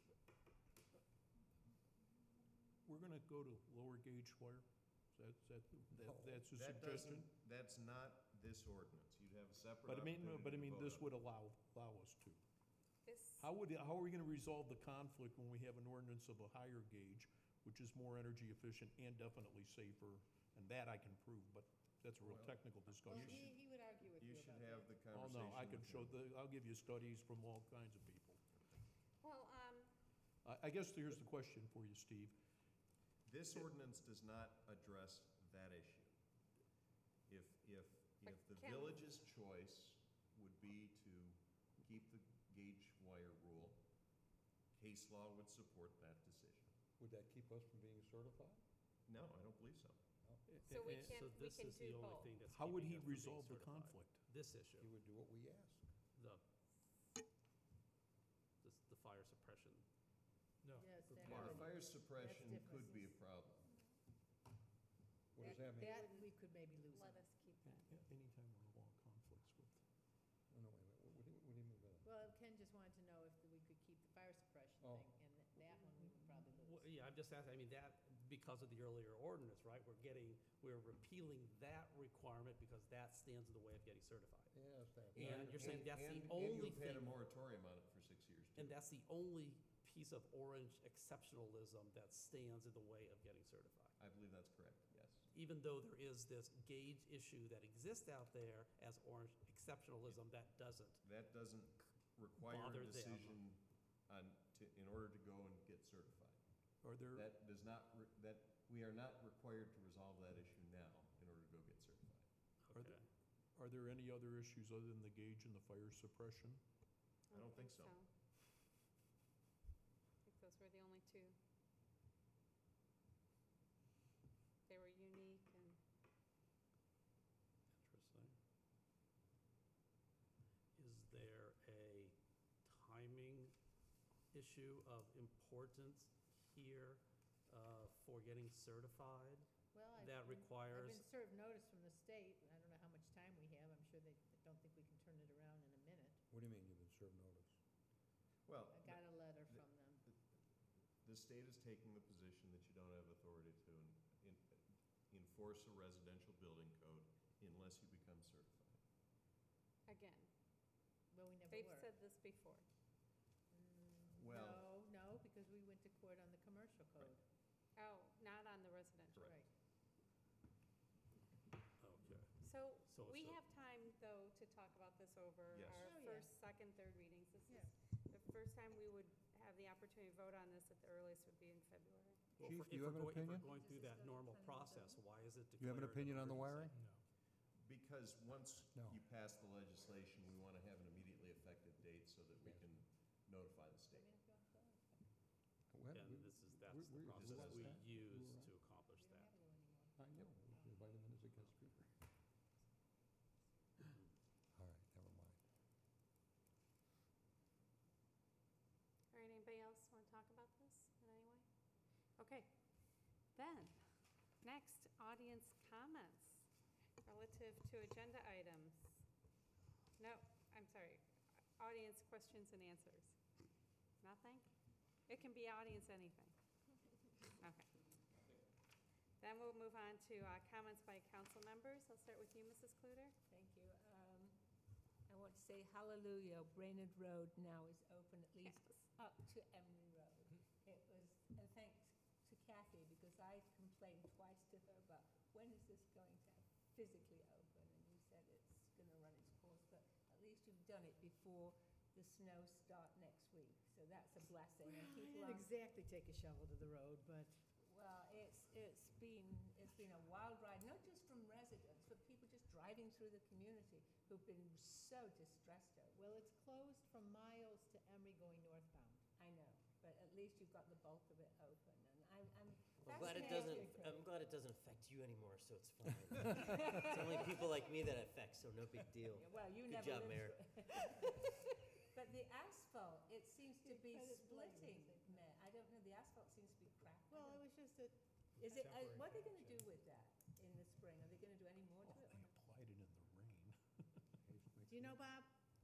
We're gonna go to lower gauge wire? Is that, is that, No. that- that's a That suggestion? doesn't, that's not this ordinance. You'd have a separate But I mean, no, opportunity but I to mean, vote this on it. would allow, allow us to. This, How would, how are we gonna resolve the conflict when we have an ordinance of a higher gauge, which is more energy efficient and definitely safer? And that I can prove, but that's a real Well, technical Well, discussion. he, he would argue with You you should about have that. the Oh, conversation. no, I can with show him. the, I'll give you studies from all kinds of people. well, um, I, I guess here's the question for you, Steve. This ordinance does not address that issue. If, if, But if the can- village's choice would be to keep the gauge wire rule, case law would support that decision. Would that keep us from being certified? No, I don't believe so. so we And- can, So we this can is do the only both. thing that's How would keeping he us from being resolve the certified. conflict? This issue, He would do what we ask. the, this, the fire suppression. No. Yes, that Yeah, would- fire suppression different. could be a problem. What does that mean? That, we could maybe lose Let him. us keep that. Yeah, Anytime a law conflicts with. Oh, no, wait a minute, what do you, what do you mean by that? Well, Ken just wanted to know if we could keep the fire suppression Oh. thing, and that one we would probably Well, lose. yeah, I'm just asking, I mean, that, because of the earlier ordinance, right, we're getting, we're repealing that requirement because that stands in the way of getting certified. Yes, that. And you're saying that's the And- only And you've had a thing- moratorium on it for six years, too. And that's the only piece of orange exceptionalism that stands in the way of getting certified. I believe that's correct, yes. Even though there is this gauge issue that exists out there as orange exceptionalism, that doesn't. That doesn't require Bother a them. decision on, to, in order to go and get certified. Are there, That does not, re- that, we are not required to resolve that issue now in order to go get certified. Are Okay. there- are there any other issues other than the gauge and the fire suppression? I don't think so. I think those were the only two. They were unique and, Interesting. Is there a timing issue of importance here uh, for getting certified? Well, I've That been- requires- I've been served notice from the state. I don't know how much time we have. I'm sure they don't think we can turn it around in a minute. What do you mean you've been served notice? Well, I got a letter the- from them. the state is taking the position that you don't have authority to en- en- enforce a residential building code unless you become certified. again, Well, we never they've were. said this before. Mm, Well- No, no, because we went to court on the commercial code. Oh, not on the residential. Correct. Right. Okay. So So we it's a- have time, though, to talk about this over Yes. our Oh, yeah. first, second, third readings. This Yeah. is the first time we would have have the opportunity to vote on this at the earliest would be in February. Well, Chief, for- do you if have we're an going- opinion? If we're going through that normal process, why is it You have an declared an opinion on the emergency? wiring? No. Because once No. you pass the legislation, we want to have an immediately effective date so that we can notify the state. When- And we- this is, that's we- the we- process that's we that. use to accomplish that. I know, the vitamin is against fever. All right, never mind. All right, anybody else want to talk about this in any way? Okay, then, next, audience comments relative to agenda items. No, I'm sorry, audience questions and answers. Nothing? It can be audience anything. Okay. Then we'll move on to uh, comments by council members. I'll start with you, Missus Cluter. Thank you. Um, I want to say hallelujah, Brainerd Road now is open at least up to Emery Road. It was, and thanks to Kathy, because I complained twice to her about when is this going to physically open? And you said it's going to run its course, but at least you've done it before the snow start next week. So that's a blessing. And I people didn't aren't exactly take a shovel to the road, but well, it's, it's been, it's been a wild ride, not just from residents, but people just driving through the community who've been so distressed over it. well, it's closed from Miles to Emery going northbound. I know, but at least you've got the bulk of it open, and I'm, I'm I'm glad it fascinated. doesn't, I'm glad it doesn't affect you anymore, so it's fine. It's only people like me that it affects, so no big deal. Yeah, well, you Good never job, lived Mayor. through it. But the asphalt, it seems to be Credit blame at the splitting, same time. Mayor. I don't know, the asphalt seems to be cracked. I Well, don't- it was just a, Is it, uh, temporary what are they patch, gonna do with that in the spring? Are they gonna do any more Oh, to they it? applied it in the rain. do you know, Bob?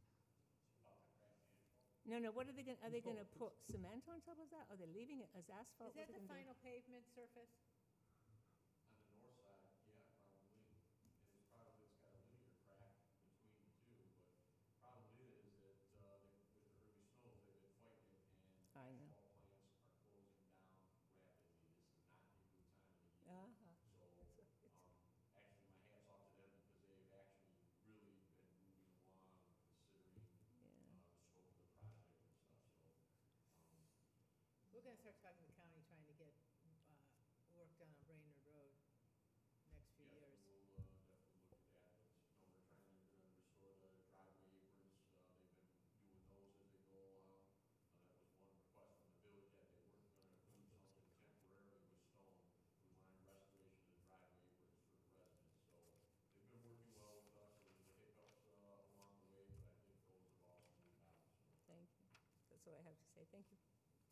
No, no, what are they gonna, are they gonna Well, put cement on top of that? Are they leaving it as asphalt? Is What that are the they gonna do? final pavement surface? On the north side, yeah, probably. And it's probably, it's got a linear crack between the two, but problem is that, uh, they- with the early snows, they've been fighting it, and I know. asphalt plants are closing down rapidly. This is not a good time of the year. Uh-huh. So, um, actually, my hat's off to them because they've actually really been moving along considering, Yeah. uh, the scope of the project and stuff, so, um, We're gonna start talking to the county, trying to get, uh, work done on Brainerd Road next few Yes, years. we'll uh, definitely look at that, but, no, they're trying to uh, restore the driveway aprons, uh, they've been doing those as they go along. Uh, That was one request from the village, that they weren't gonna do something temporarily with stone. We wanted restoration of the driveway aprons for the residents, so they've been working well with us, there was the hiccups uh, along the way, but I think those have all smoothed out, so. Thank you. That's all I have to say. Thank you.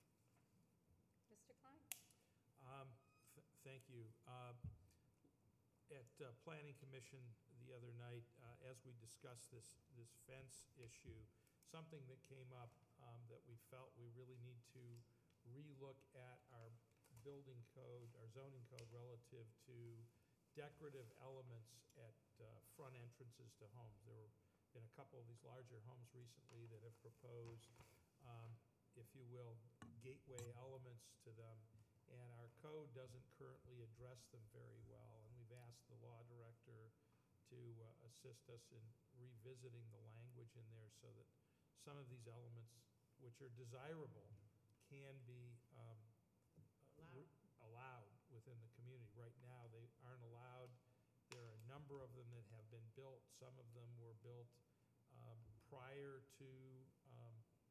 Mister Klein? Um, th- Thank you. Uh, At uh, Planning Commission the other night, uh, as we discussed this, this fence issue, something that came up um, that we felt we really need to relook at our building code, our zoning code relative to decorative elements at uh, front entrances to homes. There have been a couple of these larger homes recently that have proposed, um, if you will, gateway elements to them, and our code doesn't currently address them very well. And we've asked the law director to uh, assist us in revisiting the language in there so that some of these elements, which are desirable, can be um, uh, Allowed. allowed within the community. Right now, they aren't allowed. There are a number of them that have been built. Some of them were built um, prior to um,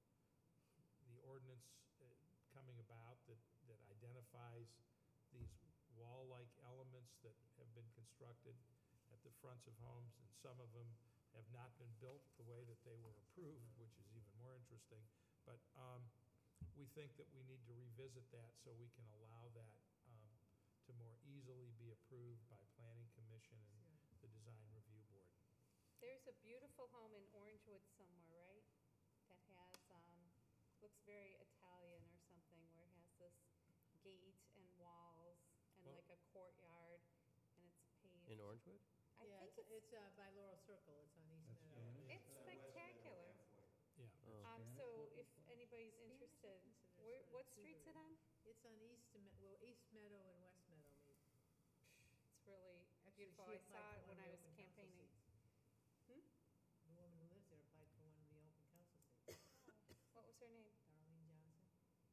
the ordinance uh, coming about that, that identifies these wall-like elements that have been constructed at the fronts of homes, and some of them have not been built the way that they were approved, which is even more interesting. But um, we think that we need to revisit that so we can allow that um, to more easily be approved by Planning Commission and the Design Review Board. There's a beautiful home in Orangewood somewhere, right? That has, um, looks very Italian or something, where it has this gate and walls and Well- like a courtyard, and it's paved. In Orangewood? I Yeah, think it's, it's, it's uh, by Laurel Circle, it's on East That's Meadow. Spanish? it's spectacular. Yeah. Oh. Um, Spanish, so I if think? anybody's Spanish, I interested, consider where, sort of what street's it on? It's on East, Me- well, East Meadow and West Meadow, maybe. It's really Actually, beautiful. she I saw applied it for when one I of was the open council campaigning. seats. Hmm? The woman who lives there applied for one of the open council seats. What was her name? Darlene Johnson.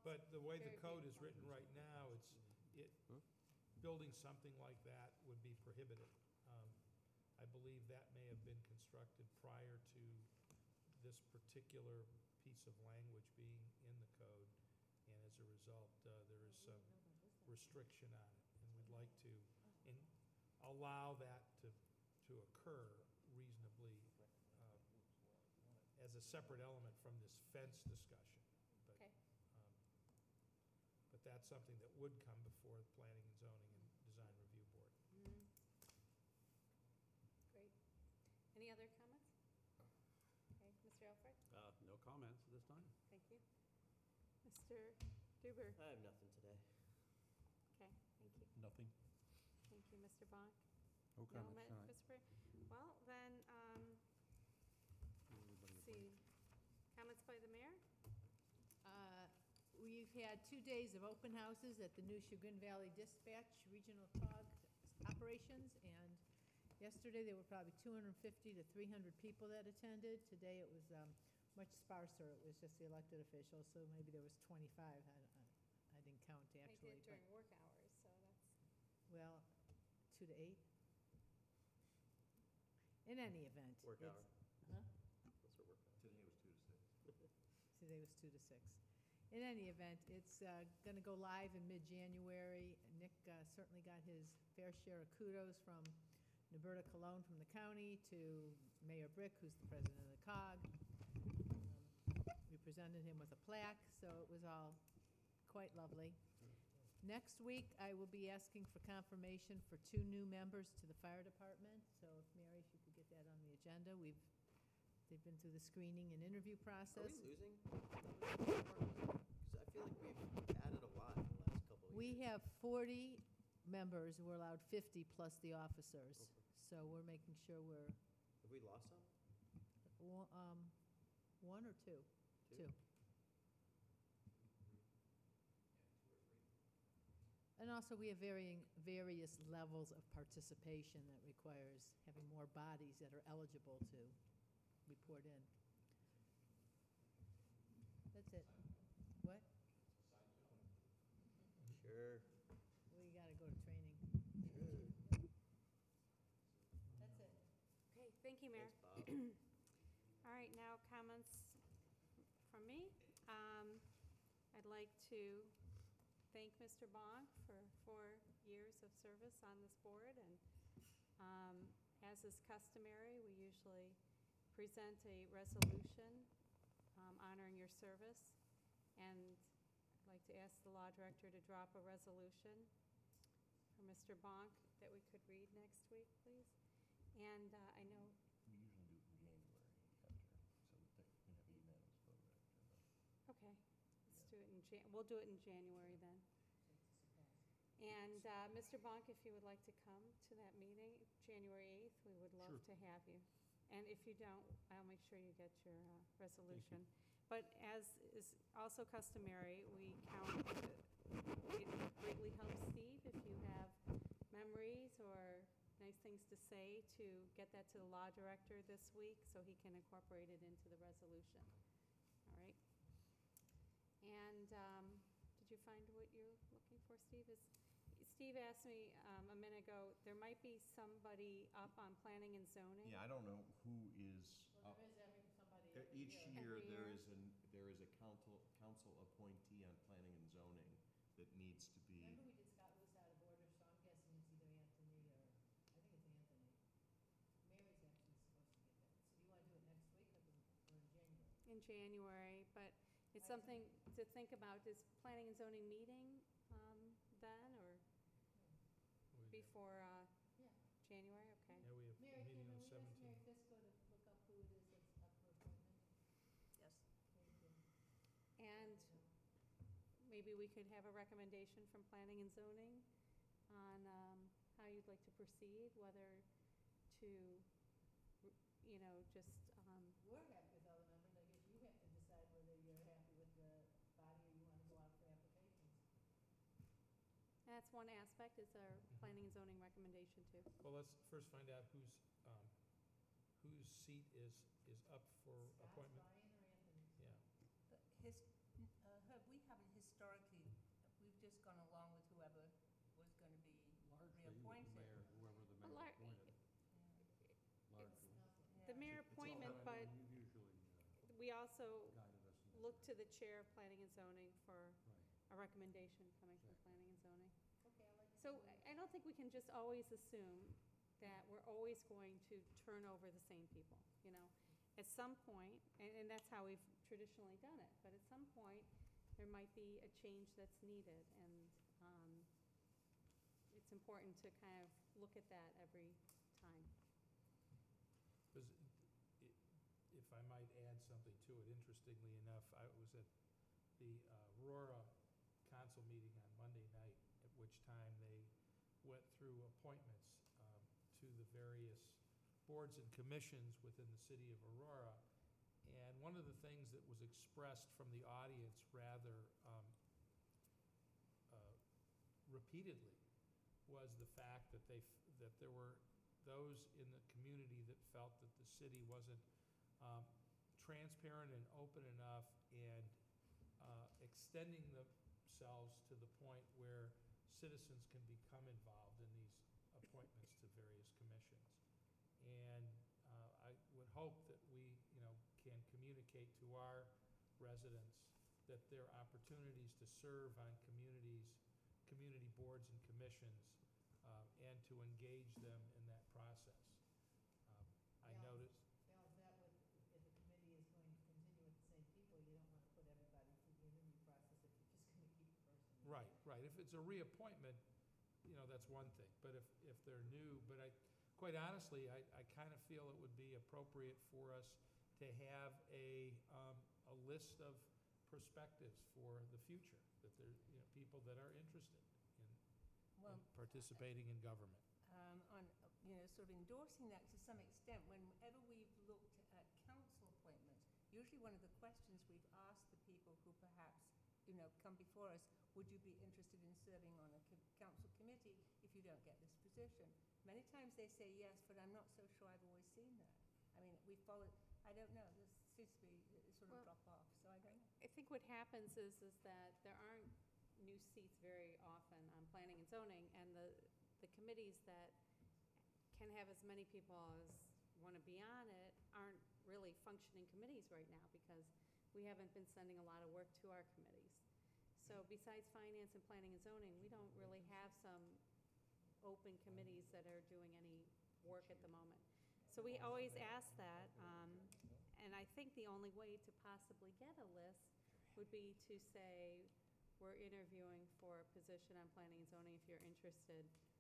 But the way the Very code is beautiful. written right now, it's, it, building something like that would be prohibited. Um, I believe that may have been constructed prior to this particular piece of language being in the code, and as a result, uh, there is some restriction on it. And we'd like to in, allow that to, to occur reasonably uh, as a separate element from this fence discussion. But, Okay. um, but that's something that would come before the Planning and Zoning and Design Review Board. Mhm. Great. Any other comments? Okay, Mister Alfred? Uh, no comments at this time. Thank you. Mister Duber? I have nothing today. Okay, thank you. Nothing? Thank you, Mister Bonk. No No, comments Ma- tonight. Christopher? Well, then, um, let's see, comments by the mayor? Uh, We've had two days of open houses at the new Chagrin Valley Dispatch Regional C O G operations, and yesterday there were probably two hundred fifty to three hundred people that attended. Today it was um, much sparser, it was just the elected officials, so maybe there was twenty-five. I I- I didn't count They actually, did but, during work hours, so that's, well, two to eight. In any event. Work it's- hour. Huh? Those are work hours. Today was two to six. Today was two to six. In any event, it's going to go live in mid-January. Nick uh, certainly got his fair share of kudos from Roberta Cologne from the county to Mayor Brick, who's the president of the C O G. Um, We presented him with a plaque, so it was all quite lovely. Next week, I will be asking for confirmation for two new members to the fire department. So if, Mary, if you could get that on the agenda. We've, they've been through the screening and interview Are Oh, we process. losing? Because I feel like we've added a lot in the last couple of years. We have forty members, we're allowed fifty plus the officers. So we're making sure we're, Have we lost some? one- um, one or two? Two? And also, we have varying, various levels of participation that requires having more bodies that are eligible to report in. That's it. What? Sure. We gotta go to training. Sure. That's it. okay, thank you, Mayor. Thanks, Bob. All right, now comments from me. Um, I'd like to thank Mister Bong for four years of service on this board, and um, as is customary, we usually present a resolution um, honoring your service, and I'd like to ask the law director to drop a resolution for Mister Bonk that we could read next week, please. And uh, I know We usually do it in January after, so that they can have a unanimous vote after the. Okay, let's do it in Jan, we'll do it in January then. And, uh, Mister Bonk, if you would like to come to that meeting, January eighth, we would love Sure. to have you. And if you don't, I'll make sure you get your, uh, resolution. But as is also customary, we count, uh, it greatly helps Steve if you have memories or nice things to say, to get that to the law director this week so he can incorporate it into the resolution. All right? And um, did you find what you're looking for, Steve? Is, Steve asked me um, a minute ago, there might be somebody up on planning and zoning. Yeah, I don't know who is up. is every, somebody Uh, Each year, Every there year. is an, there is a council, council appointee on planning and zoning that needs to be, Remember we did Scott Lewis out of order, so I'm guessing it's either Anthony or, I think it's Anthony. Mary's actually supposed to get that. So do you want to do it next week or the- or in January? In January, but it's Why something to think about. Is planning and zoning meeting um, then, or We- before uh, Yeah. January? Okay. Yeah, we have Mary, a meeting can on we the ask Mary seventeenth. Fisco to look up who it is that's up for appointment? Yes. Thank you. And maybe we could have a recommendation from planning and zoning on um, how you'd like to proceed, whether to, you know, just, um, We're happy with all the numbers. I guess you have to decide whether you're happy with the body or you want to go out for applications. that's one aspect, is our planning and zoning recommendation too. Well, let's first find out who's, um, whose seat is, is up for Scott's, appointment. Brian, or Anthony's? Yeah. But his, uh, Herb, we have a historic historically, we've just gone along with whoever was going to be Largely, the reappointed. mayor, whoever the Well, mayor lar- appointed, largely. The mayor It's all appointment, how but You've usually uh, we also guided us in that look to the direction. chair of planning and zoning for Right. a recommendation coming from Exactly. planning and zoning. Okay, I like to So do I- I don't think we can just always assume that we're always going to turn over the same people, you know? At some point, and, and that's how we've traditionally done it, but at some point, there might be a change that's needed, and, um, it's important to kind of look at that every time. Because if I might add something to it, interestingly enough, I was at the uh, Aurora council meeting on Monday night, at which time they went through appointments um, to the various boards and commissions within the city of Aurora. And one of the things that was expressed from the audience rather um, uh, repeatedly was the fact that they, f- that there were those in the community that felt that the city wasn't um, transparent and open enough and uh, extending themselves to the point where citizens can become involved in these appointments to various commissions. And uh, I would hope that we, you know, can communicate to our residents that there are opportunities to serve on communities, community boards and commissions, um, and to engage them in that process. Um, I Yeah. noticed, Balance that with, if the committee is going to continue with the same people, you don't want to put everybody through the interview process if you're just going to keep the person. right, right, if it's a reappointment, you know, that's one thing, but if, if they're new, but I, quite honestly, I, I kind of feel it would be appropriate for us to have a, um, a list of perspectives for the future, that there, you know, people that are interested in, Well, in participating in government. um, on, you know, sort of endorsing that to some extent, whenever we've looked at council appointments, usually one of the questions we've asked the people who perhaps, you know, come before us, would you be interested in serving on a co- council committee if you don't get this position? Many times they say yes, but I'm not so sure I've always seen that. I mean, we follow, I don't know, there seems to be a sort of Well, drop off, so I don't know. I think what happens is, is that there aren't new seats very often on planning and zoning, and the, the committees that can have as many people as want to be on it aren't really functioning committees right now, because we haven't been sending a lot of work to our committees. So besides finance and planning and zoning, we don't really have some open committees that are doing any work at the moment. So we always ask that, um, and I think the only way to possibly get a list would be to say, we're interviewing for a position on planning and zoning, if you're interested.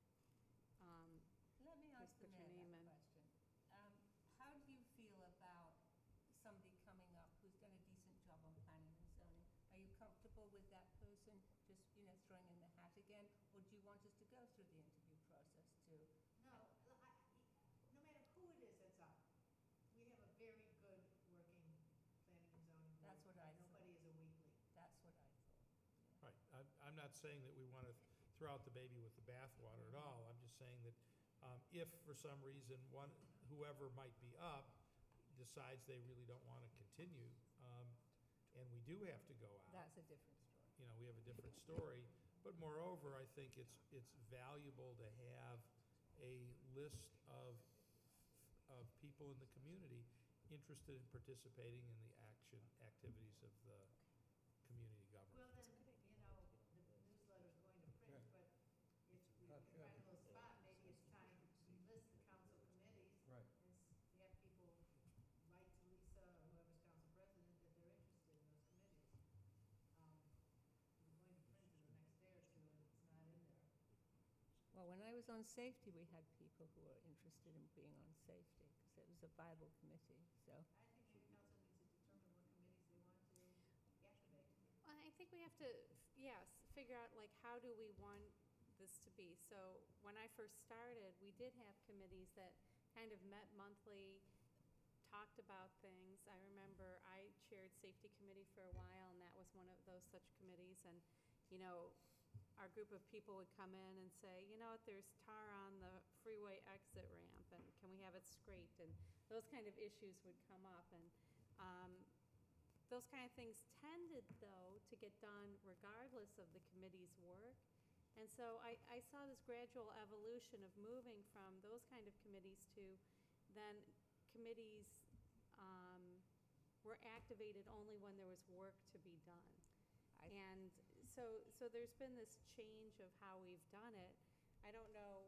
Um, Let me ask the Please put your mayor name that in. question. Um, How do you feel about somebody coming up who's done a decent job on planning and zoning? Are you comfortable with that person just, you know, throwing in the hat again? Or do you want us to go through the interview process too? No, I- no matter who it is that's up, we have a very good working planning and zoning board. That's what I thought. Nobody is a weakling. That's what I thought. Right, I'm, I'm not saying that we want to throw out the baby with the bathwater at all. I'm just saying that um, if for some reason one, whoever might be up decides they really don't want to continue, um, and we do have to go out. That's a different story. You know, we have a different story. But moreover, I think it's, it's valuable to have a list of, of people in the community interested in participating in the action, activities of the community government. Well, then, you know, the newsletter's going to print, Yeah. but if we Not can yet. find a little spot, maybe it's time to list the council committees. Right. And s- have people write to Lisa or whoever's council president that they're interested in those committees. Um, We're going to print in the next day or two, and it's not in there. Well, when I was on safety, we had people who were interested in being on safety because it was a viable committee, so. I think maybe council needs to determine what committees they want to activate. Well, I think we have to, yes, figure out, like, how do we want this to be? So when I first started, we did have committees that kind of met monthly, talked about things. I remember I chaired safety committee for a while, and that was one of those such committees. And, you know, our group of people would come in and say, you know what, there's tar on the freeway exit ramp, and can we have it scraped? And those kind of issues would come up. And um, those kind of things tended, though, to get done regardless of the committee's work. And so I, I saw this gradual evolution of moving from those kind of committees to then committees um, were activated only when there was work to be done. I- And so, so there's been this change of how we've done it. I don't know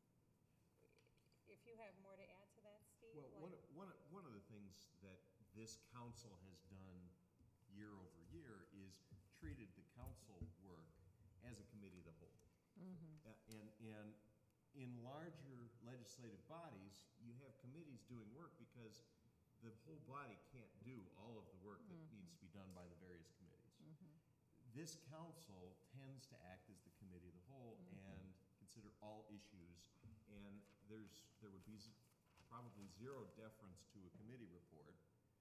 if you have more to add to that, Steve? Well, Like- one, of- one, of- one of the things that this council has done year over year is treated the council work as a committee of the whole. Uh, And, and in larger legislative bodies, you have committees doing work because the whole body can't do all of the work that needs to be done by the various committees. This council tends to act as the committee of the whole and consider all issues, and there's, there would be z- probably zero deference to a committee report.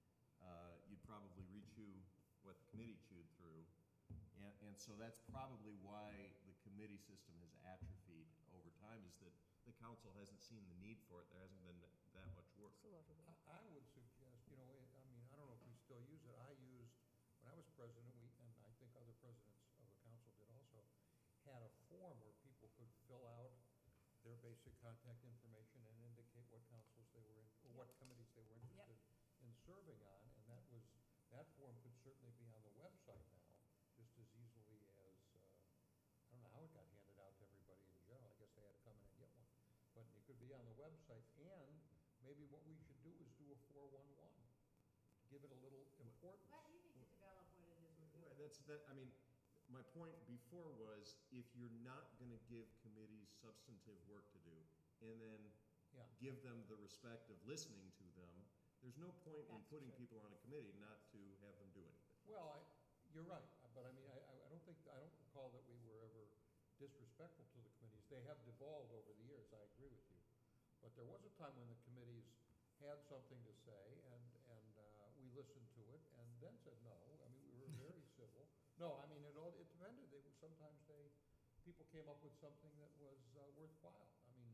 Uh, You'd probably rechew what the committee chewed through. And, and so that's probably why the committee system has atrophied over time, is that the council hasn't seen the need for it. There hasn't been that that much work. It's a lot of work. I, I would suggest, you know, it- I mean, I don't know if we still use it. I used, when I was president, we, and I think other presidents of the council did also, had a form where people could fill out their basic contact information and indicate what councils they were in, or what committees they were Yep. interested in serving on, and that was, that form could certainly be on the website now, just as easily as, uh, I don't know how it got handed out to everybody in general. I guess they had to come in and get one. But it could be on the website, and maybe what we should do is do a four-one-one, to give it a little importance. Well, you need to develop what it is we're Well, doing. That's, that, I mean, my point before was, if you're not gonna give committees substantive work to do, and then Yeah. give them the respect of listening to them, there's no point in That's putting true. people on a committee not to have them do anything. Well, I, you're right, but I mean, I, I I don't think, I don't recall that we were ever disrespectful to the committees. They have devolved over the years, I agree with you. But there was a time when the committees had something to say, and, and uh, we listened to it, and then said no. I mean, we were very civil. No, I mean, it all, it depended. They, were- sometimes they, people came up with something that was uh, worthwhile. I mean,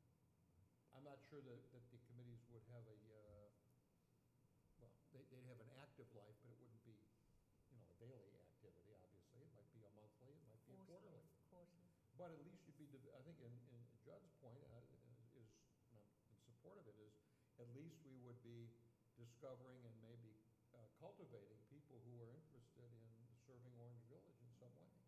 I'm not sure that, that the committees would have a, uh, well, they, they'd have an active life, but it wouldn't be, you know, a daily activity, obviously. It might be a monthly, it might be a quarterly. Quarterly. But at least you'd be, de- I think in, in Judd's point uh, is, and I'm in support of it, is at least we would be discovering and maybe uh, cultivating people who are interested in serving Orange Village in some way.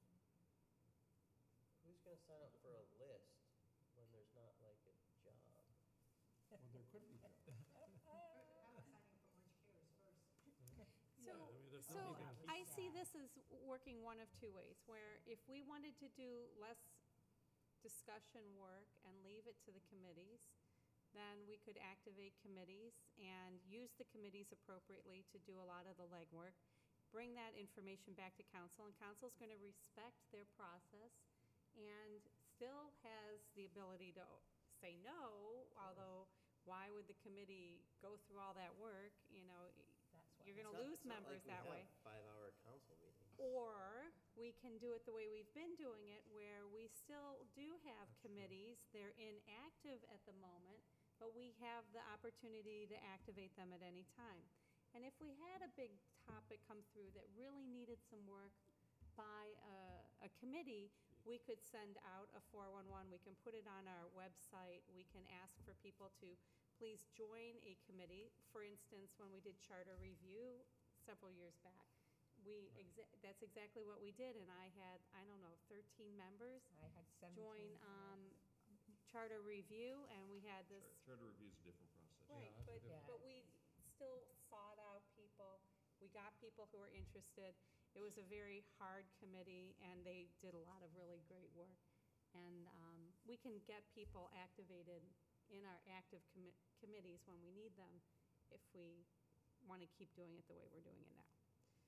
Who's gonna sign up for a list when there's not like a job? Well, there could be jobs. I'm signing for Orange Cares first. So, I mean, there's so nothing to keep I see this as working one of two ways, where if we wanted to do less discussion work and leave it to the committees, then we could activate committees and use the committees appropriately to do a lot of the legwork, bring that information back to council, and council's gonna respect their process and still has the ability to say no, although why would the committee go through all that work, you know? That's why. You're It's gonna not- lose it's not members like we that way. have five-hour council meetings. Or we can do it the way we've been doing it, where we still do have committees. They're inactive at the moment, but we have the opportunity to activate them at any time. And if we had a big topic come through that really needed some work by a, a committee, we could send out a four one one, we can put it on our website, we can ask for people to please join a committee. For instance, when we did charter review several years back, we, exa- that's exactly what we did, and I had, I don't know, thirteen members I had join seventeen. um, charter review, and we had this, Char- Charter review is a different process. right, that's a but, different- but we still sought out people. We got people who were interested. It was a very hard committee, and they did a lot of really great work. And um, we can get people activated in our active commi- committees when we need them, if we want to keep doing it the way we're doing it now.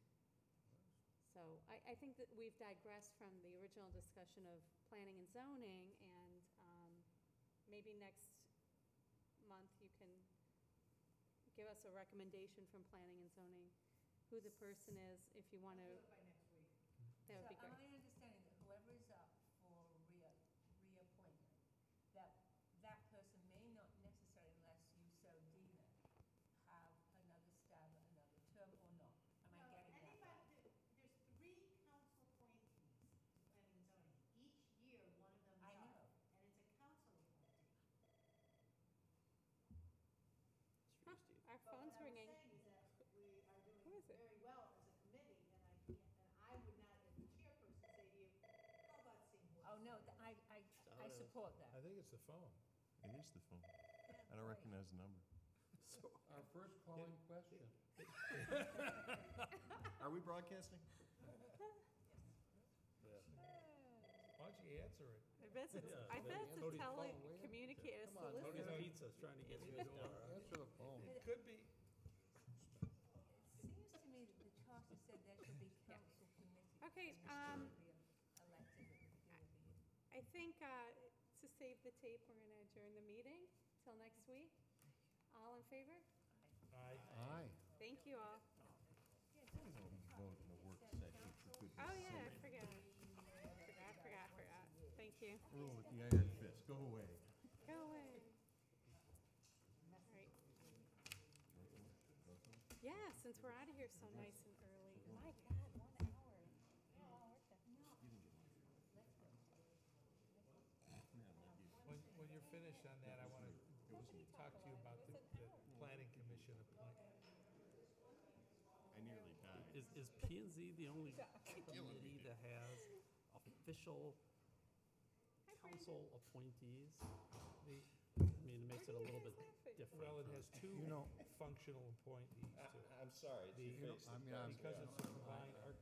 So I, I think that we've digressed from the original discussion of planning and zoning, and um, maybe next month you can give us a recommendation from planning and zoning, who the person is, if you want to, Do it by next week. that would be So great. am I understanding that whoever is up for rea, reappointment, that that person may not necessarily, unless you so deem it, have another stab at another term or not? very well as a committee, and I can't, and I would not, as the chairperson, say to you, how about seeing what? Oh, no, th- I, I, I support that. I think it's the phone. It is the phone. I don't recognize the number. So, Our first calling question. Are we broadcasting? why don't you answer it? I bet it's, Yeah, I but bet it's a Tony's phone, will you? telecommunicator Come on, Tony. solicitor. Tony's Pizza's trying to get through the door. Answer the phone. It could be. It seems to me that the charter said there should be council committees. Okay, and um, should be elected at the beginning of the year. I think uh, to save the tape, we're going to adjourn the meeting till next week. All in favor? Aye. Aye. Thank you all. Vote in a work session for goodness Oh, yeah, I sake. forgot. Forgot, forgot, forgot. Thank you. Rule with the iron fist, go away. Go away. All right. Yeah, since we're out of here so nice and early. My God, one hour. Oh, what the- When, when you're finished on that, I want to talk to you about the, the planning commission appointment. I nearly died. Is, is P and Z the only committee that has official council appointees? The, I mean, it makes it a little bit different. well, it has two You know- functional appointees too. I'm sorry. The- You know, I mean, I'm- Because it's a combined, our